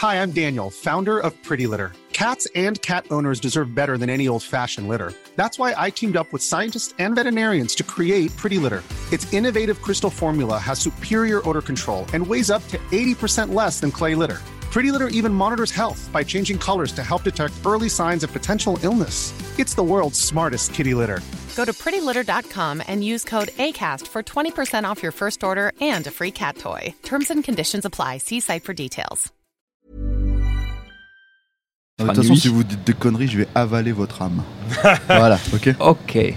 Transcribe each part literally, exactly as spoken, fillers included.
Hi, I'm Daniel, founder of Pretty Litter. Cats and cat owners deserve better than any old-fashioned litter. That's why I teamed up with scientists and veterinarians to create Pretty Litter. Its innovative crystal formula has superior odor control and weighs up to eighty percent less than clay litter. Pretty Litter even monitors health by changing colors to help detect early signs of potential illness. It's the world's smartest kitty litter. Go to pretty litter dot com and use code ACAST for twenty percent off your first order and a free cat toy. Terms and conditions apply. See site for details. De toute façon, si vous dites des conneries, je vais avaler votre âme. Voilà, ok. Ok.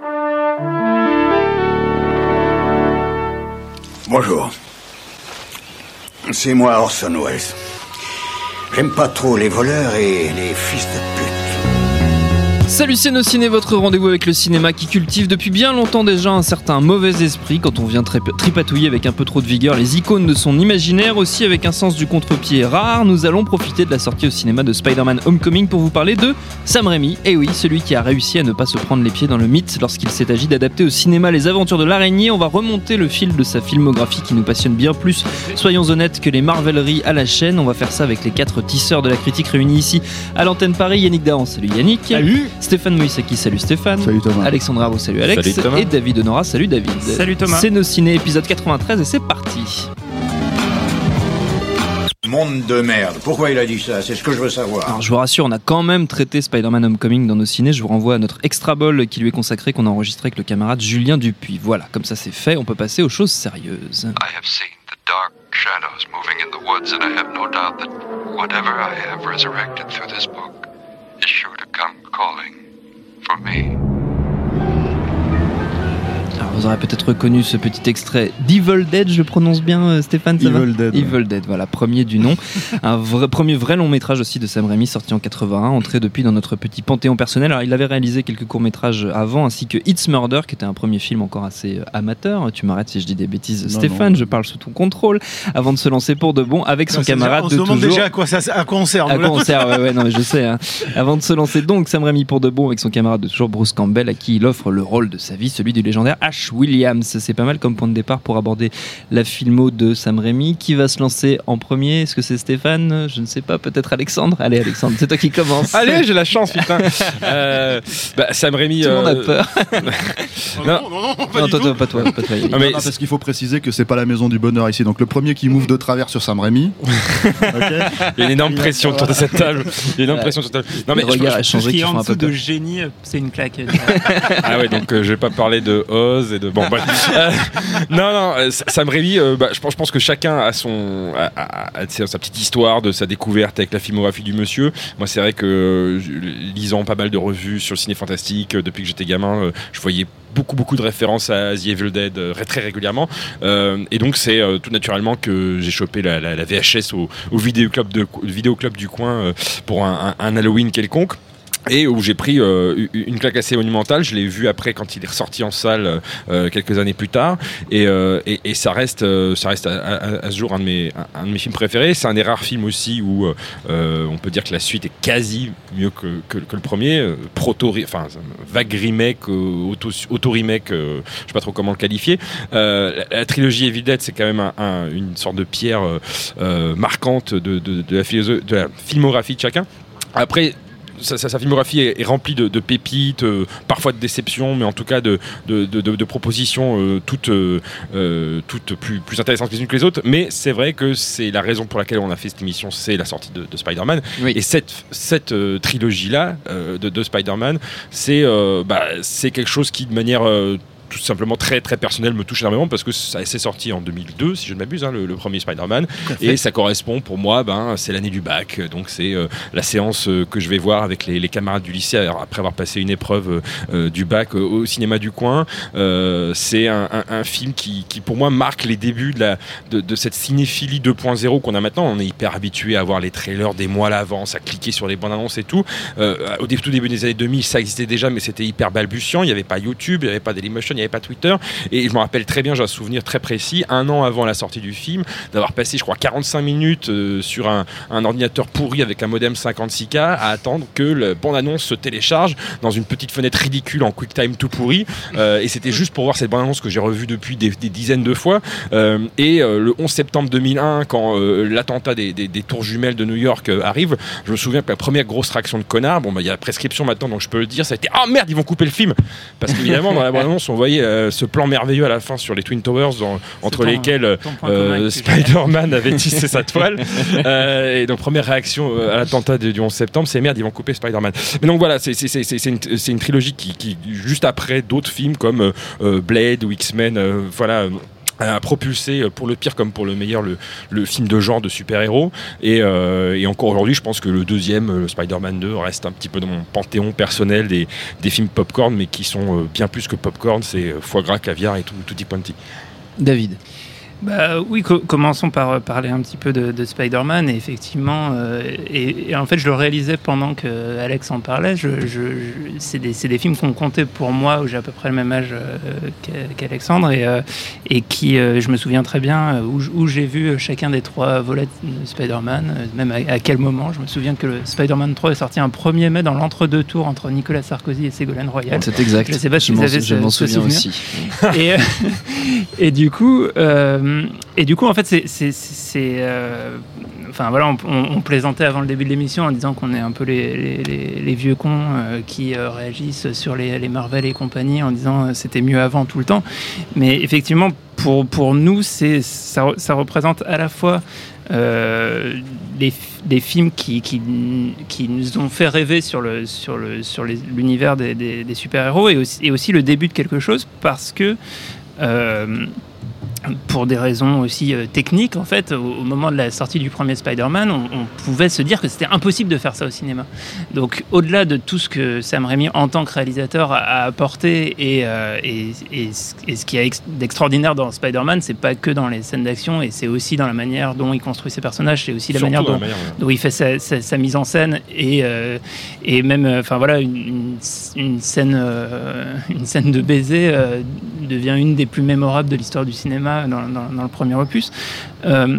Bonjour. C'est moi Orson Welles. J'aime pas trop les voleurs et les fils de pute. Salut c'est Nos Ciné, votre rendez-vous avec le cinéma qui cultive depuis bien longtemps déjà un certain mauvais esprit quand on vient tri- tripatouiller avec un peu trop de vigueur les icônes de son imaginaire, aussi avec un sens du contre-pied rare. Nous allons profiter de la sortie au cinéma de Spider-Man Homecoming pour vous parler de Sam Raimi, et oui, celui qui a réussi à ne pas se prendre les pieds dans le mythe lorsqu'il s'est agi d'adapter au cinéma les aventures de l'araignée. On va remonter le fil de sa filmographie qui nous passionne bien plus, soyons honnêtes, que les marveleries à la chaîne. On va faire ça avec les quatre tisseurs de la critique réunis ici à l'antenne Paris. Yannick Dahan, salut Yannick. Salut. Stéphane Moïsaki, salut Stéphane. Salut Thomas. Alexandre Arvo, salut Alex. Salut Thomas. Et David Honora, salut David. Salut Thomas. C'est Nos Ciné, épisode quatre-vingt-treize et c'est parti. Monde de merde. Pourquoi il a dit ça? C'est ce que je veux savoir. Alors je vous rassure, on a quand même traité Spider-Man Homecoming dans Nos Ciné. Je vous renvoie à notre extra ball qui lui est consacré, qu'on a enregistré avec le camarade Julien Dupuis. Voilà, comme ça c'est fait, on peut passer aux choses sérieuses. I have seen the dark shadows moving in the woods, and I have no doubt that whatever I have resurrected through this book is sure to come calling for me. Alors vous aurez peut-être reconnu ce petit extrait d'Evil Dead, je prononce bien euh, Stéphane, ça Evil va Dead. Evil Dead, voilà, premier du nom. Un vrai, premier vrai long métrage aussi de Sam Raimi, sorti en quatre-vingt-un, entré depuis dans notre petit panthéon personnel. Alors il avait réalisé quelques courts-métrages avant, ainsi que It's Murder, qui était un premier film encore assez euh, amateur. Tu m'arrêtes si je dis des bêtises, Non, Stéphane, non. je parle sous ton contrôle, avant de se lancer pour de bon avec son Non, c'est camarade déjà- de on se demande toujours. déjà à quoi, ça, à quoi on sert. À nous, quoi là. on sert, ouais, ouais, non, mais je sais. Hein. Avant de se lancer donc, Sam Raimi pour de bon avec son camarade de toujours Bruce Campbell, à qui il offre le rôle de sa vie, celui du légendaire Ash Williams. C'est pas mal comme point de départ pour aborder la filmo de Sam Raimi. Qui va se lancer en premier? Est-ce que c'est Stéphane? Je ne sais pas, peut-être Alexandre. Allez Alexandre, c'est toi qui commence. Allez, j'ai la chance, putain. euh, bah, Sam Raimi. Tout le monde a euh, peur. non, non, non, pas Non, du toi, tout. toi, pas toi, pas toi. Yannick. Non, mais Non, parce qu'il faut préciser que c'est pas la maison du bonheur ici. Donc le premier qui move de travers sur Sam Raimi. Ok. Il y a une énorme pression autour de cette table. Il y a une énorme Ouais. pression sur cette table. Non, mais Le je- regard a je- Tout ce changé, qui qui est font en un peu dessous de peur. génie, c'est une claque. Ah ouais, donc euh, je vais pas parler de Oz et de. Bon, bref. Euh, non, non, euh, Sam Raimi, euh, bah, je, pense, je pense que chacun a, son, a, a- a sa sa petite histoire de sa découverte avec la filmographie du monsieur. Moi, c'est vrai que euh, je- lisant pas mal de revues sur le ciné fantastique, euh, depuis que j'étais gamin, euh, je voyais beaucoup beaucoup de références à The Evil Dead euh, très régulièrement, euh, et donc c'est euh, tout naturellement que j'ai chopé la, la, la V H S au, au vidéoclub, de, vidéoclub du coin euh, pour un, un, un Halloween quelconque. Et où j'ai pris euh, une claque assez monumentale. Je l'ai vu après quand il est ressorti en salle euh, quelques années plus tard, et, euh, et, et ça reste, euh, ça reste à, à, à ce jour un de mes, un, un de mes films préférés. C'est un des rares films aussi où euh, on peut dire que la suite est quasi mieux que, que, que le premier. Euh, proto, enfin vague remake, euh, auto, auto remake, euh, je sais pas trop comment le qualifier. Euh, la, la trilogie Evil Dead, c'est quand même un, un, une sorte de pierre euh, euh, marquante de, de, de, la philosophe, de la filmographie de chacun. Après. Sa, sa, sa filmographie est, est remplie de, de pépites, euh, parfois de déceptions, mais en tout cas de, de, de, de, de propositions euh, toutes, euh, toutes plus, plus intéressantes les unes que les autres. Mais c'est vrai que c'est la raison pour laquelle on a fait cette émission, c'est la sortie de, de Spider-Man. Oui. Et cette, cette euh, trilogie-là euh, de, de Spider-Man, c'est, euh, bah, c'est quelque chose qui, de manière euh, tout simplement très très personnel, me touche énormément parce que ça s'est sorti en deux mille deux, si je ne m'abuse, hein, le, le premier Spider-Man, et ça correspond pour moi, ben, c'est l'année du bac, donc c'est euh, la séance euh, que je vais voir avec les, les camarades du lycée après avoir passé une épreuve euh, du bac euh, au cinéma du coin. Euh, c'est un, un, un film qui, qui pour moi marque les débuts de, la, de, de cette cinéphilie deux point zéro qu'on a maintenant. On est hyper habitué à voir les trailers des mois à l'avance, à cliquer sur les bandes annonces et tout. Euh, au tout début des années deux mille, ça existait déjà, mais c'était hyper balbutiant. Il n'y avait pas YouTube, il n'y avait pas Dailymotion, n'y avait pas Twitter. Et je me rappelle très bien, j'ai un souvenir très précis, un an avant la sortie du film, d'avoir passé, je crois, quarante-cinq minutes euh, sur un, un ordinateur pourri avec un modem cinquante-six K à attendre que la bande-annonce se télécharge dans une petite fenêtre ridicule en QuickTime tout pourri. Euh, et c'était juste pour voir cette bande-annonce que j'ai revue depuis des, des dizaines de fois. Euh, et euh, le onze septembre deux mille un, quand euh, l'attentat des, des, des tours jumelles de New York euh, arrive, je me souviens que la première grosse réaction de connard, bon, bah, il y a la prescription maintenant, donc je peux le dire, ça a été « Ah merde, ils vont couper le film !» Parce qu'évidemment, dans la bande-annonce, on voyait euh, ce plan merveilleux à la fin sur les Twin Towers, dans, entre ton, lesquels euh, Spider-Man avait tissé sa toile. Euh, et donc, première réaction à l'attentat du onze septembre, c'est « Merde, ils vont couper Spider-Man !» Mais donc voilà, c'est, c'est, c'est, c'est, une, c'est une trilogie qui, qui, juste après d'autres films comme euh, Blade ou X-Men, euh, voilà... a propulsé pour le pire comme pour le meilleur le, le film de genre de super-héros et, euh, et encore aujourd'hui je pense que le deuxième, le Spider-Man deux, reste un petit peu dans mon panthéon personnel des, des films popcorn, mais qui sont bien plus que popcorn, c'est foie gras, caviar et tout, tutti quanti. David. Bah, oui, co- commençons par parler un petit peu de, de Spider-Man. Et effectivement, euh, et, et en fait, je le réalisais pendant que Alex en parlait. Je, je, je, c'est, des, c'est des films qu'on comptait pour moi, où j'ai à peu près le même âge euh, qu'Alexandre, et, euh, et qui, euh, je me souviens très bien, où, où j'ai vu chacun des trois volets de Spider-Man, même à, à quel moment. Je me souviens que le Spider-Man trois est sorti un premier mai dans l'entre-deux tours entre Nicolas Sarkozy et Ségolène Royal. C'est exact. Je sais pas si je vous m'en, avez je ce, m'en ce souviens souvenir. aussi. Et, et du coup. Euh, Et du coup, en fait, c'est, c'est, c'est euh, enfin voilà, on, on, on plaisantait avant le début de l'émission en disant qu'on est un peu les, les, les, les vieux cons euh, qui euh, réagissent sur les, les Marvel et compagnie en disant euh, c'était mieux avant tout le temps. Mais effectivement, pour pour nous, c'est ça, ça représente à la fois euh, des, des films qui, qui qui nous ont fait rêver sur le sur le sur les, l'univers des, des, des super-héros, et aussi, et aussi le début de quelque chose, parce que euh, pour des raisons aussi euh, techniques, en fait, au, au moment de la sortie du premier Spider-Man, on, on pouvait se dire que c'était impossible de faire ça au cinéma. Donc, au-delà de tout ce que Sam Raimi, en tant que réalisateur, a, a apporté, et, euh, et, et, et ce qu'il y a ex- d'extraordinaire dans Spider-Man, c'est pas que dans les scènes d'action, et c'est aussi dans la manière dont il construit ses personnages, c'est aussi la Surtout manière dont, la manière, ouais. dont il fait sa, sa, sa mise en scène, et, euh, et même, enfin voilà, une, une, une scène, euh, une scène de baiser euh, devient une des plus mémorables de l'histoire du cinéma. Dans, dans, dans le premier opus. Euh,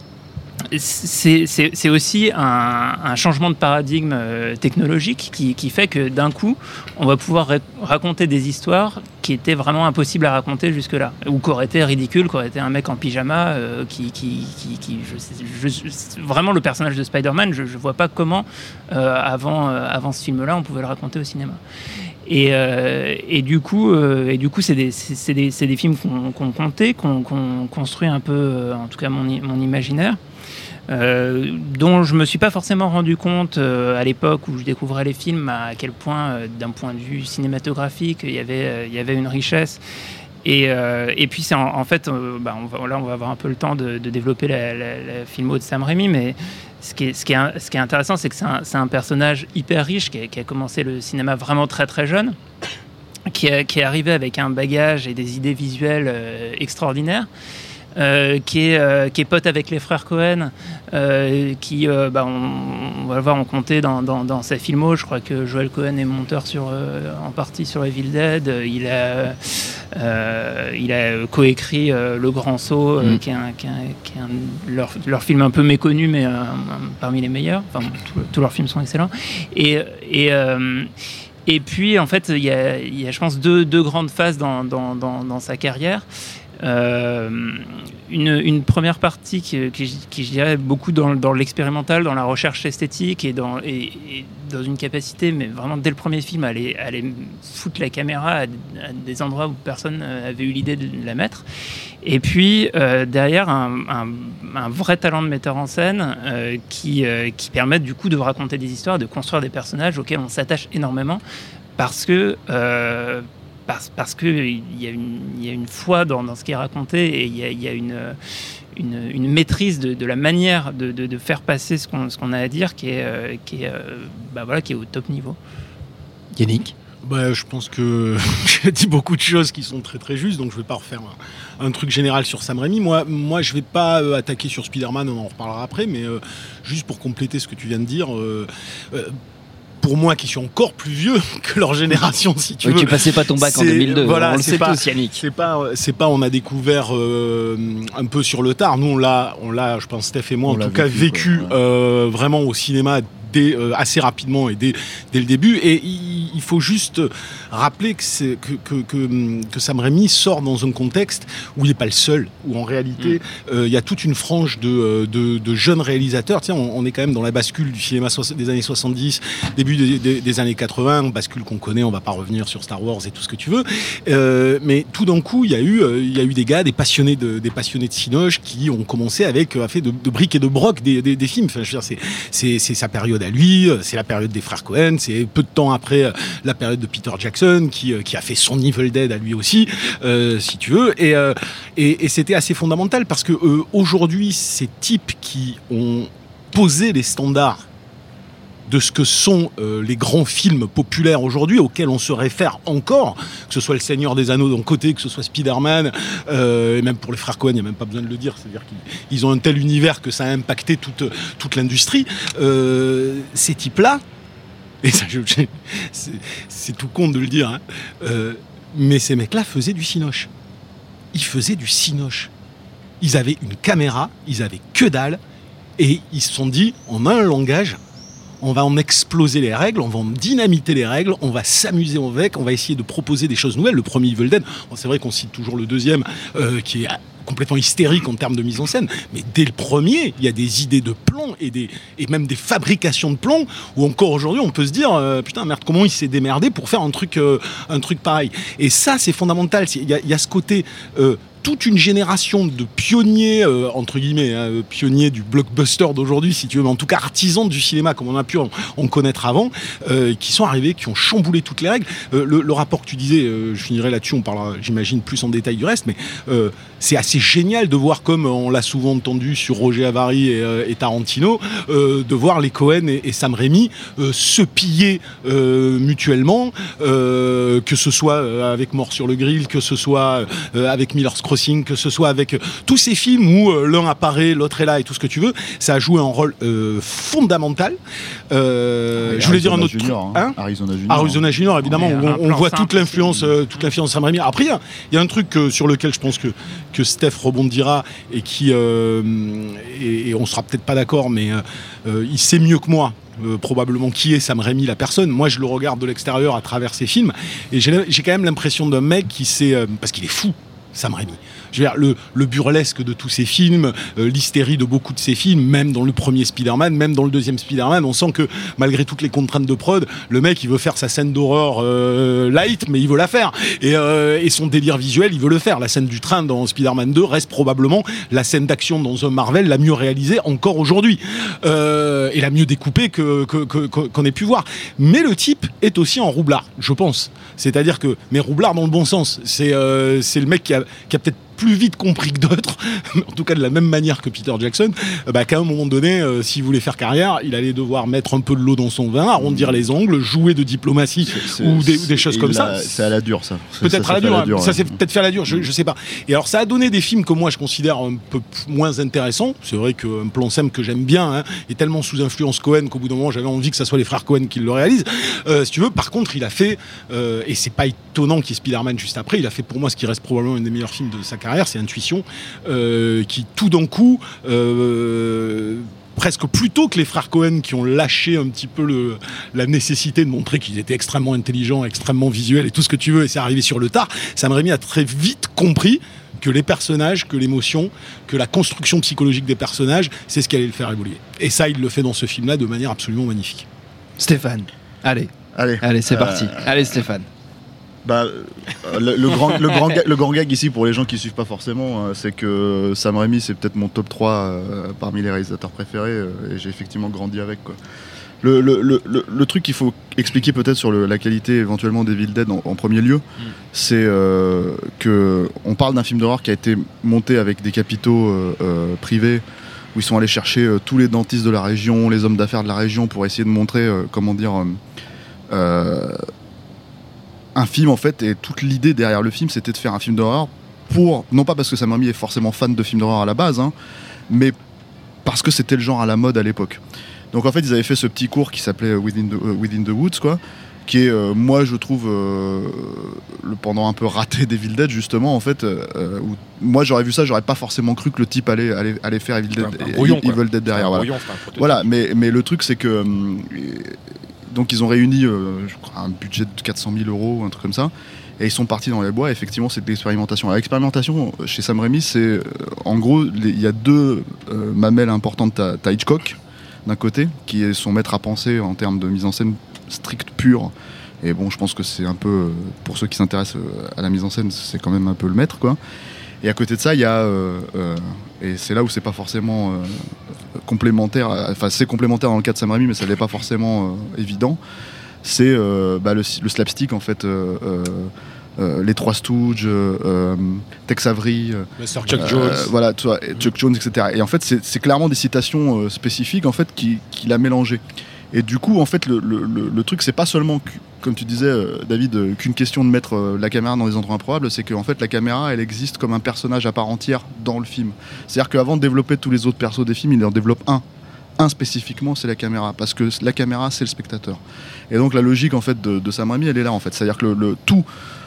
c'est, c'est, c'est aussi un, un changement de paradigme euh, technologique qui, qui fait que d'un coup, on va pouvoir ra- raconter des histoires qui étaient vraiment impossibles à raconter jusque-là, ou qui auraient été ridicules, qui auraient été un mec en pyjama, euh, qui, qui, qui, qui je sais, je, je, vraiment le personnage de Spider-Man, je ne vois pas comment, euh, avant, euh, avant ce film-là, on pouvait le raconter au cinéma. Et, euh, et du coup, euh, et du coup, c'est des, c'est, c'est des, c'est des films qu'on, qu'on comptait, qu'on, qu'on construit un peu, euh, en tout cas mon, mon imaginaire, euh, dont je me suis pas forcément rendu compte euh, à l'époque où je découvrais les films, à quel point, euh, d'un point de vue cinématographique, il y avait, euh, il y avait une richesse. Et, euh, et puis c'est en, en fait, euh, bah on va, là on va avoir un peu le temps de, de développer la, la, la filmo de Sam Raimi, mais ce qui est, ce qui est, ce qui est intéressant, c'est que c'est un, c'est un personnage hyper riche qui a, qui a commencé le cinéma vraiment très très jeune, qui, a, qui est arrivé avec un bagage et des idées visuelles euh, extraordinaires. Euh, qui, est, euh, qui est pote avec les frères Cohen, euh, qui, euh, bah, on, on va le voir, on comptait dans, dans, dans sa filmo. Je crois que Joel Cohen est monteur sur, euh, en partie sur Evil Dead. Il a, euh, il a coécrit euh, Le Grand Saut, euh, mmh. qui est, un, qui est, un, qui est un, leur, leur film un peu méconnu, mais un, un, parmi les meilleurs. Enfin, tous leurs films sont excellents. Et, et euh, Et puis, en fait, il y a, il y a je pense, deux, deux grandes phases dans, dans, dans, dans sa carrière. Euh, une, une première partie qui, qui, qui, je dirais, beaucoup dans, dans l'expérimental, dans la recherche esthétique et dans, et, et dans une capacité, mais vraiment dès le premier film, à aller, à aller foutre la caméra à, à des endroits où personne avait eu l'idée de la mettre. Et puis, euh, derrière, un, un, un vrai talent de metteur en scène euh, qui, euh, qui permet du coup de raconter des histoires, de construire des personnages auxquels on s'attache énormément parce que... Euh, Parce, parce qu'il y, y a une foi dans, dans ce qui est raconté et il y, y a une, une, une maîtrise de, de la manière de, de, de faire passer ce qu'on, ce qu'on a à dire qui est, euh, qui, est, euh, bah voilà, qui est au top niveau. Yannick ? Bah, je pense que j'ai dit beaucoup de choses qui sont très très justes, donc je ne vais pas refaire un, un truc général sur Sam Raimi. Moi, moi je ne vais pas euh, attaquer sur Spider-Man, on en reparlera après, mais euh, juste pour compléter ce que tu viens de dire... Euh, euh, pour moi qui suis encore plus vieux que leur génération, si tu oui, veux. Tu passais pas ton bac en deux mille deux, voilà, on le sait pas, tous, Yannick. C'est pas, c'est pas, on a découvert euh, un peu sur le tard. Nous, on l'a, on l'a, je pense, Steph et moi, On en l'a tout cas, vécu, vécu quoi, ouais. euh, vraiment au cinéma. Dès, euh, assez rapidement et dès, dès le début. Et il, il faut juste rappeler que, c'est, que, que, que, que Sam Raimi sort dans un contexte où il n'est pas le seul, où en réalité, il mmh. euh, y a toute une frange de, de, de jeunes réalisateurs. Tiens, on, on est quand même dans la bascule du cinéma so- des années soixante-dix, début des, des, des années quatre-vingts, bascule qu'on connaît, on ne va pas revenir sur Star Wars et tout ce que tu veux. Euh, mais tout d'un coup, il y, euh, y a eu des gars, des passionnés de, des passionnés de cinoche qui ont commencé avec, à faire de, de briques et de broc des, des, des films. Enfin, je veux dire, c'est, c'est, c'est sa période à lui, c'est la période des frères Coen, c'est peu de temps après la période de Peter Jackson qui, qui a fait son Evil Dead à lui aussi, euh, si tu veux, et, euh, et, et c'était assez fondamental parce que euh, aujourd'hui, ces types qui ont posé les standards de ce que sont euh, les grands films populaires aujourd'hui, auxquels on se réfère encore, que ce soit Le Seigneur des Anneaux d'un côté, que ce soit Spider-Man, euh, et même pour les frères Coen, il n'y a même pas besoin de le dire, c'est-à-dire qu'ils ils ont un tel univers que ça a impacté toute, toute l'industrie. Euh, ces types-là, et ça, je, je, c'est, c'est tout con de le dire, hein, euh, mais ces mecs-là faisaient du cinoche. Ils faisaient du cinoche. Ils avaient une caméra, ils avaient que dalle, et ils se sont dit, on a un langage, on va en exploser les règles, on va en dynamiter les règles, on va s'amuser avec, on va essayer de proposer des choses nouvelles. Le premier Evil Dead, bon, c'est vrai qu'on cite toujours le deuxième, euh, qui est complètement hystérique en termes de mise en scène, mais dès le premier, il y a des idées de plomb et, des, et même des fabrications de plomb, où encore aujourd'hui, on peut se dire, euh, putain, merde, comment il s'est démerdé pour faire un truc, euh, un truc pareil. Et ça, c'est fondamental. Il y a, il y a ce côté... Euh, toute une génération de pionniers, euh, entre guillemets, hein, pionniers du blockbuster d'aujourd'hui, si tu veux, mais en tout cas artisans du cinéma, comme on a pu en, en connaître avant, euh, qui sont arrivés, qui ont chamboulé toutes les règles. Euh, le, le rapport que tu disais, euh, je finirai là-dessus, on parlera, j'imagine, plus en détail du reste, mais euh, c'est assez génial de voir, comme on l'a souvent entendu sur Roger Avary et, euh, et Tarantino, euh, de voir les Coen et, et Sam Raimi euh, se piller euh, mutuellement, euh, que ce soit euh, avec Mort sur le Grill, que ce soit euh, avec Miller's Crossing, que ce soit avec euh, tous ces films où euh, l'un apparaît, l'autre est là et tout ce que tu veux, ça a joué un rôle euh, fondamental. Euh, ah, je voulais dire un autre truc. Hein Hein Arizona Junior. Arizona Junior, évidemment, Ouais, on, on voit simple, toute l'influence, euh, toute l'influence de Sam Raimi. Après, il y, y a un truc euh, sur lequel je pense que, que Steph rebondira et qui, euh, et, et on sera peut-être pas d'accord, mais euh, euh, il sait mieux que moi. Euh, probablement qui est Sam Raimi, la personne. Moi, je le regarde de l'extérieur à travers ses films et j'ai, j'ai quand même l'impression d'un mec qui sait, euh, parce qu'il est fou, Sam Raimi. Je veux dire, le, le burlesque de tous ces films, euh, l'hystérie de beaucoup de ces films, même dans le premier Spider-Man, même dans le deuxième Spider-Man, on sent que malgré toutes les contraintes de prod, le mec, il veut faire sa scène d'horreur euh, light, mais il veut la faire. Et, euh, et son délire visuel, il veut le faire. La scène du train dans Spider-Man deux reste probablement la scène d'action dans un Marvel la mieux réalisée encore aujourd'hui. Euh, et la mieux découpée que, que, que, qu'on ait pu voir. Mais le type est aussi en roublard, je pense. C'est-à-dire que, mais roublard dans le bon sens. C'est, euh, c'est le mec qui a, qui a peut-être plus vite compris que d'autres, en tout cas de la même manière que Peter Jackson, bah, qu'à un moment donné, euh, s'il voulait faire carrière, il allait devoir mettre un peu de l'eau dans son vin, arrondir les angles, jouer de diplomatie c'est, ou, des, ou des choses comme ça. C'est à la dure, ça. Peut-être ça, à la dure, la dure hein. ouais. Ça c'est peut-être fait à la dure, je, je sais pas. Et alors ça a donné des films que moi je considère un peu moins intéressants. C'est vrai qu'un plan Sem que j'aime bien hein, est tellement sous influence Coen qu'au bout d'un moment j'avais envie que ça soit les frères Coen qui le réalisent. Euh, si tu veux, par contre, il a fait, euh, et c'est pas étonnant qu'il y ait Spider-Man juste après, il a fait pour moi ce qui reste probablement un des meilleurs films de sa carrière, c'est Intuition. Euh, qui tout d'un coup euh, presque plus tôt que les frères Coen qui ont lâché un petit peu le, la nécessité de montrer qu'ils étaient extrêmement intelligents, extrêmement visuels et tout ce que tu veux, et c'est arrivé sur le tard. Sam Raimi a très vite compris que les personnages, que l'émotion, que la construction psychologique des personnages, c'est ce qui allait le faire évoluer. Et ça, il le fait dans ce film-là de manière absolument magnifique. Stéphane, allez, allez, allez, c'est euh... parti. Allez, Stéphane. Bah, le, le, grand, le, grand gag, le grand gag ici, pour les gens qui suivent pas forcément, euh, c'est que Sam Raimi, c'est peut-être mon top trois euh, parmi les réalisateurs préférés, euh, et j'ai effectivement grandi avec, quoi. Le, le, le, le, le truc qu'il faut expliquer peut-être sur le, la qualité éventuellement d'Evil Dead en, en premier lieu, mm. c'est euh, qu'on parle d'un film d'horreur qui a été monté avec des capitaux euh, euh, privés, où ils sont allés chercher euh, tous les dentistes de la région, les hommes d'affaires de la région, pour essayer de montrer, euh, comment dire... Euh, euh, un film en fait, et toute l'idée derrière le film c'était de faire un film d'horreur pour, non pas parce que Sam Raimi est forcément fan de films d'horreur à la base hein, mais parce que c'était le genre à la mode à l'époque. Donc en fait, ils avaient fait ce petit cours qui s'appelait Within the, uh, Within the Woods, quoi, qui est, euh, moi, je trouve, euh, le pendant un peu raté d'Evil Dead, justement, en fait. Euh, où, moi, j'aurais vu ça, j'aurais pas forcément cru que le type allait, allait, allait faire Evil Dead, un, un brouillon, Evil Dead derrière. Un voilà, brouillon, voilà mais, mais le truc, c'est que. Euh, donc, ils ont réuni, euh, je crois, un budget de quatre cent mille euros, un truc comme ça. Et ils sont partis dans les bois, et effectivement, c'est de l'expérimentation. L'expérimentation, chez Sam Raimi, c'est. Euh, en gros, il y a deux euh, mamelles importantes. T'as, t'as Hitchcock, d'un côté, qui est son maître à penser en termes de mise en scène stricte, pure. Et bon, je pense que c'est un peu, pour ceux qui s'intéressent à la mise en scène, c'est quand même un peu le maître, quoi. Et à côté de ça, il y a, euh, euh, et c'est là où c'est pas forcément euh, complémentaire, enfin c'est complémentaire dans le cas de Sam Raimi, mais ça n'est pas forcément euh, évident, c'est euh, bah, le, le slapstick, en fait, euh, euh, euh, les Trois Stooges, euh, Tex Avery, euh, Chuck Jones, euh, voilà, tu vois, Chuck Jones, et cetera. Et en fait, c'est, c'est clairement des citations euh, spécifiques, en fait, qui, qu'il a mélangées. Et du coup, en fait, le, le, le, le truc, c'est pas seulement, comme tu disais, euh, David, euh, qu'une question de mettre euh, la caméra dans des endroits improbables, c'est qu'en fait, la caméra, elle existe comme un personnage à part entière dans le film. C'est-à-dire qu'avant de développer tous les autres persos des films, il en développe un. Un spécifiquement, c'est la caméra, parce que la caméra, c'est le spectateur. Et donc, la logique, en fait, de, de Sam Raimi, elle est là, en fait. C'est-à-dire que le, le tout...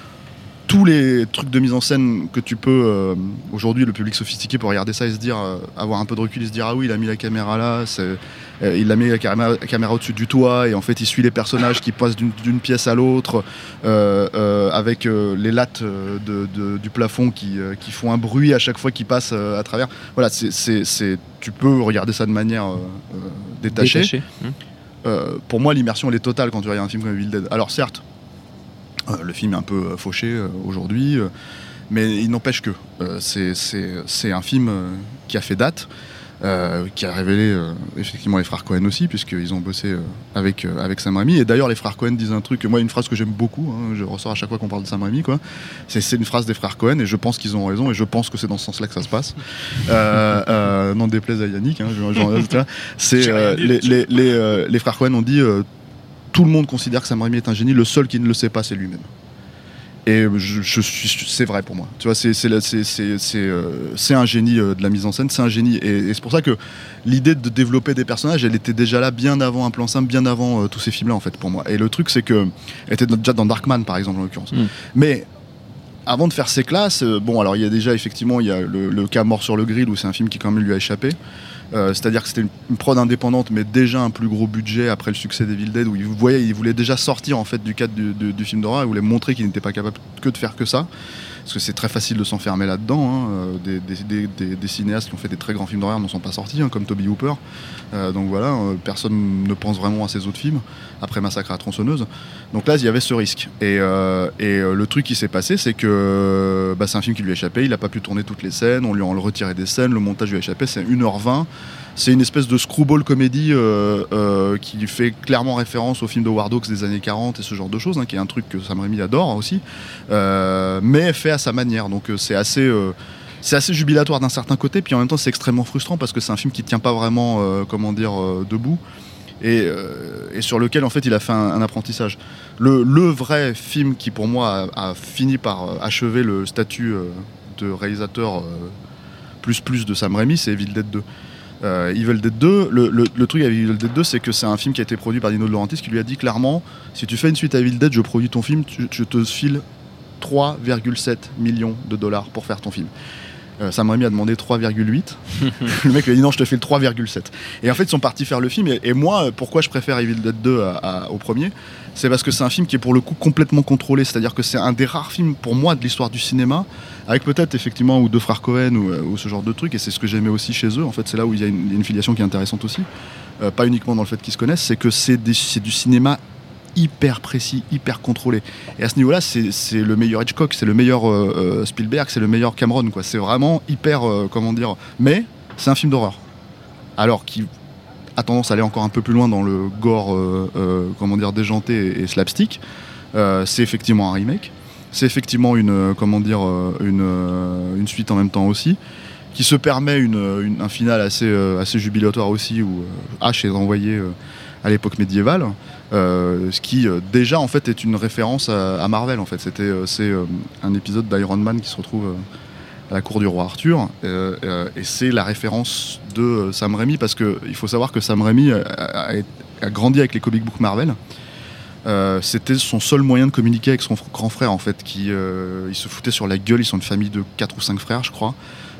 tous les trucs de mise en scène que tu peux euh, aujourd'hui, le public sophistiqué peut regarder ça et se dire, euh, avoir un peu de recul et se dire, ah oui, il a mis la caméra là, c'est, euh, il a mis la caméra, la caméra au-dessus du toit, et en fait il suit les personnages qui passent d'une, d'une pièce à l'autre euh, euh, avec euh, les lattes de, de, du plafond qui, euh, qui font un bruit à chaque fois qu'ils passent euh, à travers. Voilà, c'est, c'est, c'est, tu peux regarder ça de manière euh, euh, détachée. Détaché. Mmh. Euh, pour moi, l'immersion elle est totale quand tu regardes un film comme Evil Dead. Alors certes, Euh, le film est un peu euh, fauché euh, aujourd'hui, euh, mais il n'empêche que euh, c'est, c'est, c'est un film euh, qui a fait date, euh, qui a révélé euh, effectivement les frères Cohen aussi, puisqu'ils ont bossé euh, avec, euh, avec Sam Raimi. Et d'ailleurs, les frères Cohen disent un truc, moi, une phrase que j'aime beaucoup, hein, je ressors à chaque fois qu'on parle de Sam Raimi, quoi. C'est, c'est une phrase des frères Cohen, et je pense qu'ils ont raison, et je pense que c'est dans ce sens-là que ça se passe. euh, euh, n'en déplaise à Yannick, hein, je, je, c'est, euh, les, les, les, euh, les frères Cohen ont dit. Euh, Tout le monde considère que Sam Raimi est un génie. Le seul qui ne le sait pas, c'est lui-même. Et je, je suis, c'est vrai pour moi. Tu vois, c'est, c'est, c'est, c'est, c'est, euh, c'est un génie euh, de la mise en scène. C'est un génie. Et, et c'est pour ça que l'idée de développer des personnages, elle était déjà là bien avant Un Plan Simple, bien avant euh, tous ces films-là, en fait, pour moi. Et le truc, c'est que elle était déjà dans Darkman, par exemple, en l'occurrence. Mm. Mais avant de faire ces classes, euh, bon, alors il y a déjà effectivement, il y a le, le cas Mort sur le grill, où c'est un film qui quand même lui a échappé. Euh, c'est-à-dire que c'était une, une prod indépendante, mais déjà un plus gros budget après le succès d'Evil Dead, où il, vous voyez, il voulait déjà sortir en fait du cadre du, du, du film d'horreur, il voulait montrer qu'il n'était pas capable que de faire que ça, parce que c'est très facile de s'enfermer là-dedans. Hein. Des, des, des, des cinéastes qui ont fait des très grands films d'horreur n'en sont pas sortis, hein, comme Toby Hooper. Euh, donc voilà, euh, personne ne pense vraiment à ces autres films après Massacre à la tronçonneuse. Donc là, il y avait ce risque. Et, euh, et euh, le truc qui s'est passé, c'est que bah, c'est un film qui lui a échappé. Il n'a pas pu tourner toutes les scènes. On lui a retiré des scènes. Le montage lui a échappé. C'est une heure vingt. C'est une espèce de screwball comédie euh, euh, qui fait clairement référence au film de Howard Hawks des années quarante et ce genre de choses, hein, qui est un truc que Sam Raimi adore aussi, euh, mais fait à sa manière. Donc euh, c'est assez... Euh, C'est assez jubilatoire d'un certain côté, puis en même temps c'est extrêmement frustrant parce que c'est un film qui tient pas vraiment, euh, comment dire, euh, debout, et, euh, et sur lequel en fait il a fait un, un apprentissage. Le, le vrai film qui pour moi a, a fini par euh, achever le statut euh, de réalisateur euh, plus plus de Sam Raimi, c'est Evil Dead deux. Euh, Evil Dead deux, le, le, le truc avec Evil Dead deux, c'est que c'est un film qui a été produit par Dino De Laurentiis, qui lui a dit clairement, si tu fais une suite à Evil Dead, je produis ton film, tu, je te file trois virgule sept millions de dollars pour faire ton film. Euh, Sam Raimi a demandé trois virgule huit. Le mec lui a dit non, je te fais le trois virgule sept. Et en fait, ils sont partis faire le film. Et, et moi, pourquoi je préfère Evil Dead deux à, à, au premier, c'est parce que c'est un film qui est pour le coup complètement contrôlé. C'est-à-dire que c'est un des rares films pour moi de l'histoire du cinéma, avec peut-être effectivement ou deux frères Cohen ou, ou ce genre de truc. Et c'est ce que j'aimais aussi chez eux. En fait, c'est là où il y a une, une filiation qui est intéressante aussi. Euh, pas uniquement dans le fait qu'ils se connaissent, c'est que c'est, des, c'est du cinéma hyper précis, hyper contrôlé. Et à ce niveau-là, c'est, c'est le meilleur Hitchcock, c'est le meilleur euh, Spielberg, c'est le meilleur Cameron, quoi. C'est vraiment hyper, euh, comment dire... Mais c'est un film d'horreur. Alors qui a tendance à aller encore un peu plus loin dans le gore, euh, euh, comment dire, déjanté et, et slapstick. Euh, c'est effectivement un remake. C'est effectivement une, euh, comment dire, euh, une, euh, une suite en même temps aussi, qui se permet une, une, un final assez, euh, assez jubilatoire aussi, où euh, H est envoyé euh, à l'époque médiévale. Euh, ce qui euh, déjà en fait est une référence à, à Marvel en fait. C'était, euh, c'est euh, un épisode d'Iron Man qui se retrouve euh, à la cour du roi Arthur, euh, euh, et c'est la référence de euh, Sam Raimi, parce qu'il faut savoir que Sam Raimi a, a, a grandi avec les comic books Marvel. Euh, c'était son seul moyen de communiquer avec son grand frère, en fait, qui euh, il se foutait sur la gueule. Ils sont une famille de quatre ou cinq frères, je crois.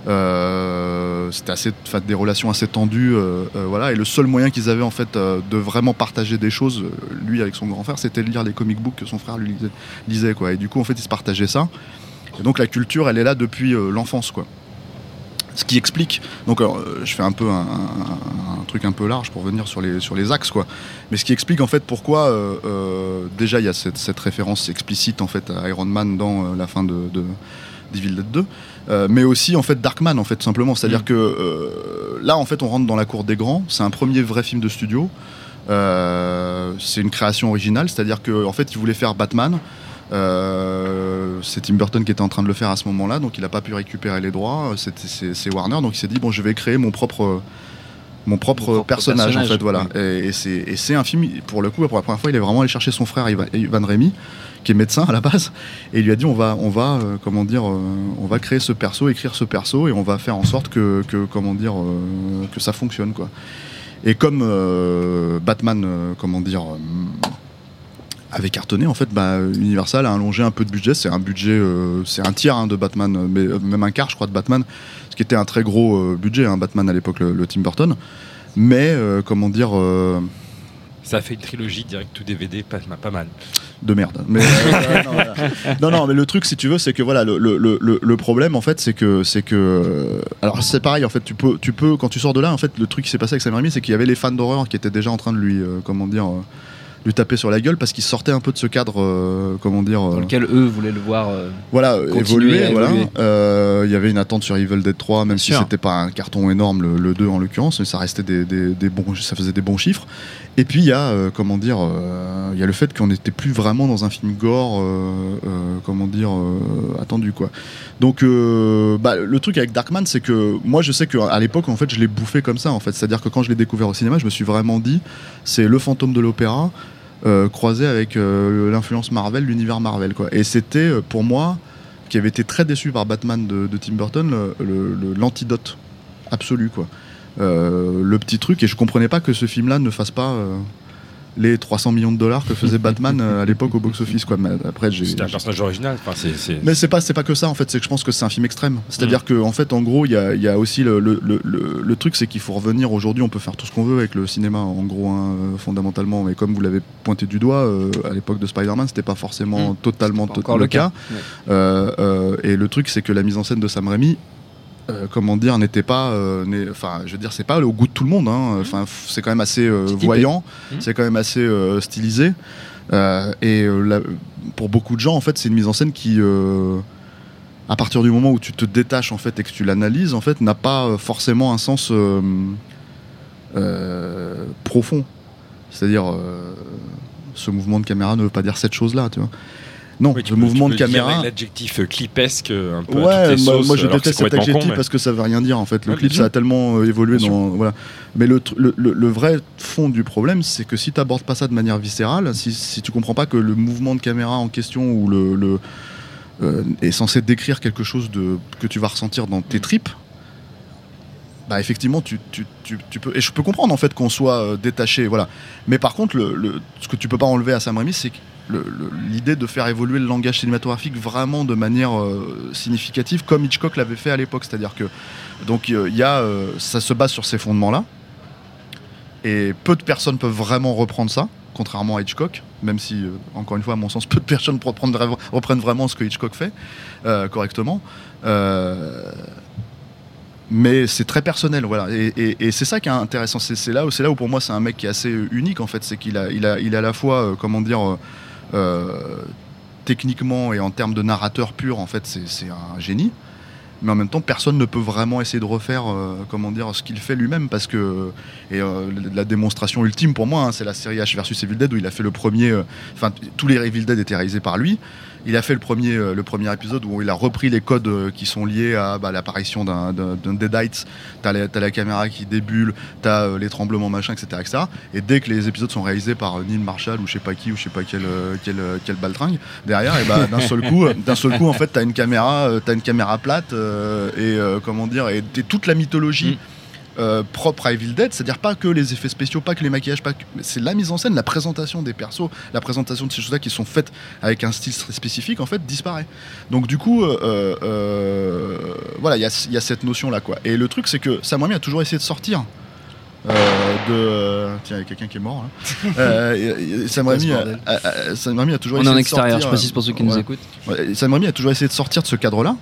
Euh, c'était assez, des relations assez tendues, euh, euh, voilà. Et le seul moyen qu'ils avaient, en fait, euh, de vraiment partager des choses, lui avec son grand frère, c'était de lire les comic books que son frère lui lisait, lisait, quoi. Et du coup, en fait, ils se partageaient ça. Et donc la culture, elle est là depuis euh, l'enfance, quoi. Ce qui explique, donc alors, je fais un peu un, un, un truc un peu large pour venir sur les, sur les axes, quoi. Mais ce qui explique en fait pourquoi, euh, euh, déjà il y a cette, cette référence explicite en fait à Iron Man dans euh, la fin de, de d'Evil Dead deux, euh, mais aussi en fait Darkman, en fait, tout simplement. C'est-à-dire mmh. que euh, là en fait on rentre dans la cour des grands, c'est un premier vrai film de studio, euh, c'est une création originale, c'est-à-dire que en fait il voulait faire Batman. Euh, c'est Tim Burton qui était en train de le faire à ce moment-là, donc il n'a pas pu récupérer les droits. C'était, c'est, c'est Warner, donc il s'est dit bon, je vais créer mon propre, mon propre, mon propre personnage, personnage, en fait, voilà. Oui. Et, et, c'est, et c'est un film, pour le coup, pour la première fois, il est vraiment allé chercher son frère Ivan, Ivan Raimi, qui est médecin à la base, et il lui a dit on va, on va, euh, comment dire, euh, on va créer ce perso, écrire ce perso, et on va faire en sorte que, que comment dire, euh, que ça fonctionne, quoi. Et comme euh, Batman, euh, comment dire. Euh, avait cartonné, en fait, bah, Universal a allongé un peu de budget. C'est un budget, euh, c'est un tiers hein, de Batman, mais euh, même un quart, je crois, de Batman, ce qui était un très gros euh, budget, hein, Batman à l'époque, le, le Tim Burton. Mais euh, comment dire, euh... ça a fait une trilogie direct tout D V D, pas, pas mal. De merde. Mais, euh, non, voilà. non, non, mais le truc, si tu veux, c'est que voilà, le, le, le, le problème, en fait, c'est que, c'est que, euh, alors c'est pareil, en fait, tu peux, tu peux, quand tu sors de là, en fait, le truc qui s'est passé avec Sam Raimi, c'est qu'il y avait les fans d'horreur qui étaient déjà en train de lui, euh, comment dire. Euh, lui taper sur la gueule parce qu'il sortait un peu de ce cadre, euh, comment dire, euh, dans lequel eux voulaient le voir euh, voilà, évoluer. Voilà. Euh, il y avait une attente sur Evil Dead trois, même Bien si sûr. C'était pas un carton énorme, le, le deux en l'occurrence, mais ça restait des, des, des bons, ça faisait des bons chiffres. Et puis il y a, euh, comment dire, il euh, y a le fait qu'on n'était plus vraiment dans un film gore, euh, euh, comment dire, euh, attendu, quoi. Donc euh, bah, le truc avec Darkman, c'est que moi je sais qu'à l'époque, en fait, je l'ai bouffé comme ça, en fait. C'est-à-dire que quand je l'ai découvert au cinéma, je me suis vraiment dit, c'est le fantôme de l'opéra. Euh, croisé avec euh, l'influence Marvel, l'univers Marvel, quoi. Et c'était euh, pour moi, qui avait été très déçu par Batman de, de Tim Burton, le, le, le, l'antidote absolu, quoi. Euh, le petit truc, et je comprenais pas que ce film-là ne fasse pas euh, les trois cents millions de dollars que faisait Batman euh, à l'époque au box-office, quoi. Mais après, j'ai, c'était un personnage original. Enfin, c'est, c'est... Mais c'est pas, c'est pas que ça, en fait. C'est que je pense que c'est un film extrême. C'est-à-dire mmh. que, en fait, en gros, il y a, y a aussi le, le, le, le truc, c'est qu'il faut revenir aujourd'hui. On peut faire tout ce qu'on veut avec le cinéma, en gros, hein, fondamentalement. Mais comme vous l'avez pointé du doigt, euh, à l'époque de Spider-Man, c'était pas forcément mmh. totalement pas encore le cas. cas. Ouais. Euh, euh, et le truc, c'est que la mise en scène de Sam Raimi, Euh, comment dire, n'était pas, enfin, euh, je veux dire, c'est pas au goût de tout le monde. Enfin, hein. C'est quand même assez euh, voyant, mmh. c'est quand même assez euh, stylisé. Euh, et euh, la, pour beaucoup de gens, en fait, c'est une mise en scène qui, euh, à partir du moment où tu te détaches en fait et que tu l'analyses, en fait, n'a pas forcément un sens euh, euh, profond. C'est-à-dire, euh, ce mouvement de caméra ne veut pas dire cette chose-là, tu vois. Non, oui, le mouvement de caméra. L'adjectif clipesque un peu. Ouais, à toutes moi, sauces, moi je déteste cet adjectif con, mais... parce que ça veut rien dire en fait. Le ouais, clip ça a tellement euh, évolué dans. Voilà. Mais le, le, le, le vrai fond du problème, c'est que si tu n'abordes pas ça de manière viscérale, si, si tu comprends pas que le mouvement de caméra en question ou le, le euh, est censé décrire quelque chose de, que tu vas ressentir dans tes tripes, bah effectivement tu, tu, tu, tu peux. Et je peux comprendre en fait qu'on soit euh, détaché, voilà. Mais par contre, le, le, ce que tu peux pas enlever à Sam Raimi, c'est que Le, le, l'idée de faire évoluer le langage cinématographique vraiment de manière euh, significative, comme Hitchcock l'avait fait à l'époque, c'est-à-dire que donc il euh, y a, euh, ça se base sur ces fondements-là, et peu de personnes peuvent vraiment reprendre ça, contrairement à Hitchcock, même si euh, encore une fois à mon sens peu de personnes reprennent, reprennent vraiment ce que Hitchcock fait euh, correctement. Euh, mais c'est très personnel, voilà, et, et, et c'est ça qui est intéressant. C'est, c'est là où c'est là où pour moi c'est un mec qui est assez unique en fait, c'est qu'il a il a il a à la fois euh, comment dire euh, Euh, techniquement et en termes de narrateur pur, en fait, c'est, c'est un génie. Mais en même temps, personne ne peut vraiment essayer de refaire, euh, comment dire, ce qu'il fait lui-même, parce que et euh, la démonstration ultime pour moi, hein, c'est la série H versus Evil Dead où il a fait le premier. Enfin, euh, tous les Evil Dead étaient réalisés par lui, Il a fait le premier, euh, le premier épisode où il a repris les codes euh, qui sont liés à bah, l'apparition d'un, d'un, d'un Deadites. T'as la, t'as la caméra qui débulle, t'as euh, les tremblements, machin, et cetera, et cetera. Et dès que les épisodes sont réalisés par euh, Neil Marshall ou je sais pas qui ou je sais pas quel, euh, quel, euh, quel baltringue derrière, et bah, d'un seul coup, euh, d'un seul coup, en fait, t'as une caméra, euh, t'as une caméra plate euh, et euh, comment dire, et, et toute la mythologie. Mm. Euh, propre à Evil Dead, c'est-à-dire pas que les effets spéciaux, pas que les maquillages, pas que... c'est la mise en scène, la présentation des persos, la présentation de ces choses-là qui sont faites avec un style très spécifique, en fait, disparaît. Donc du coup, euh, euh, voilà, il y a, y a cette notion-là, quoi. Et le truc, c'est que Sam Raimi a toujours essayé de sortir euh, de... Tiens, il y a quelqu'un qui est mort, là. euh, Sam, Raimi a, a, a, Sam Raimi a toujours On essayé est en de extérieur, sortir... je précise pour ceux qui ouais. nous écoutent. Ouais, Sam Raimi a toujours essayé de sortir de ce cadre-là.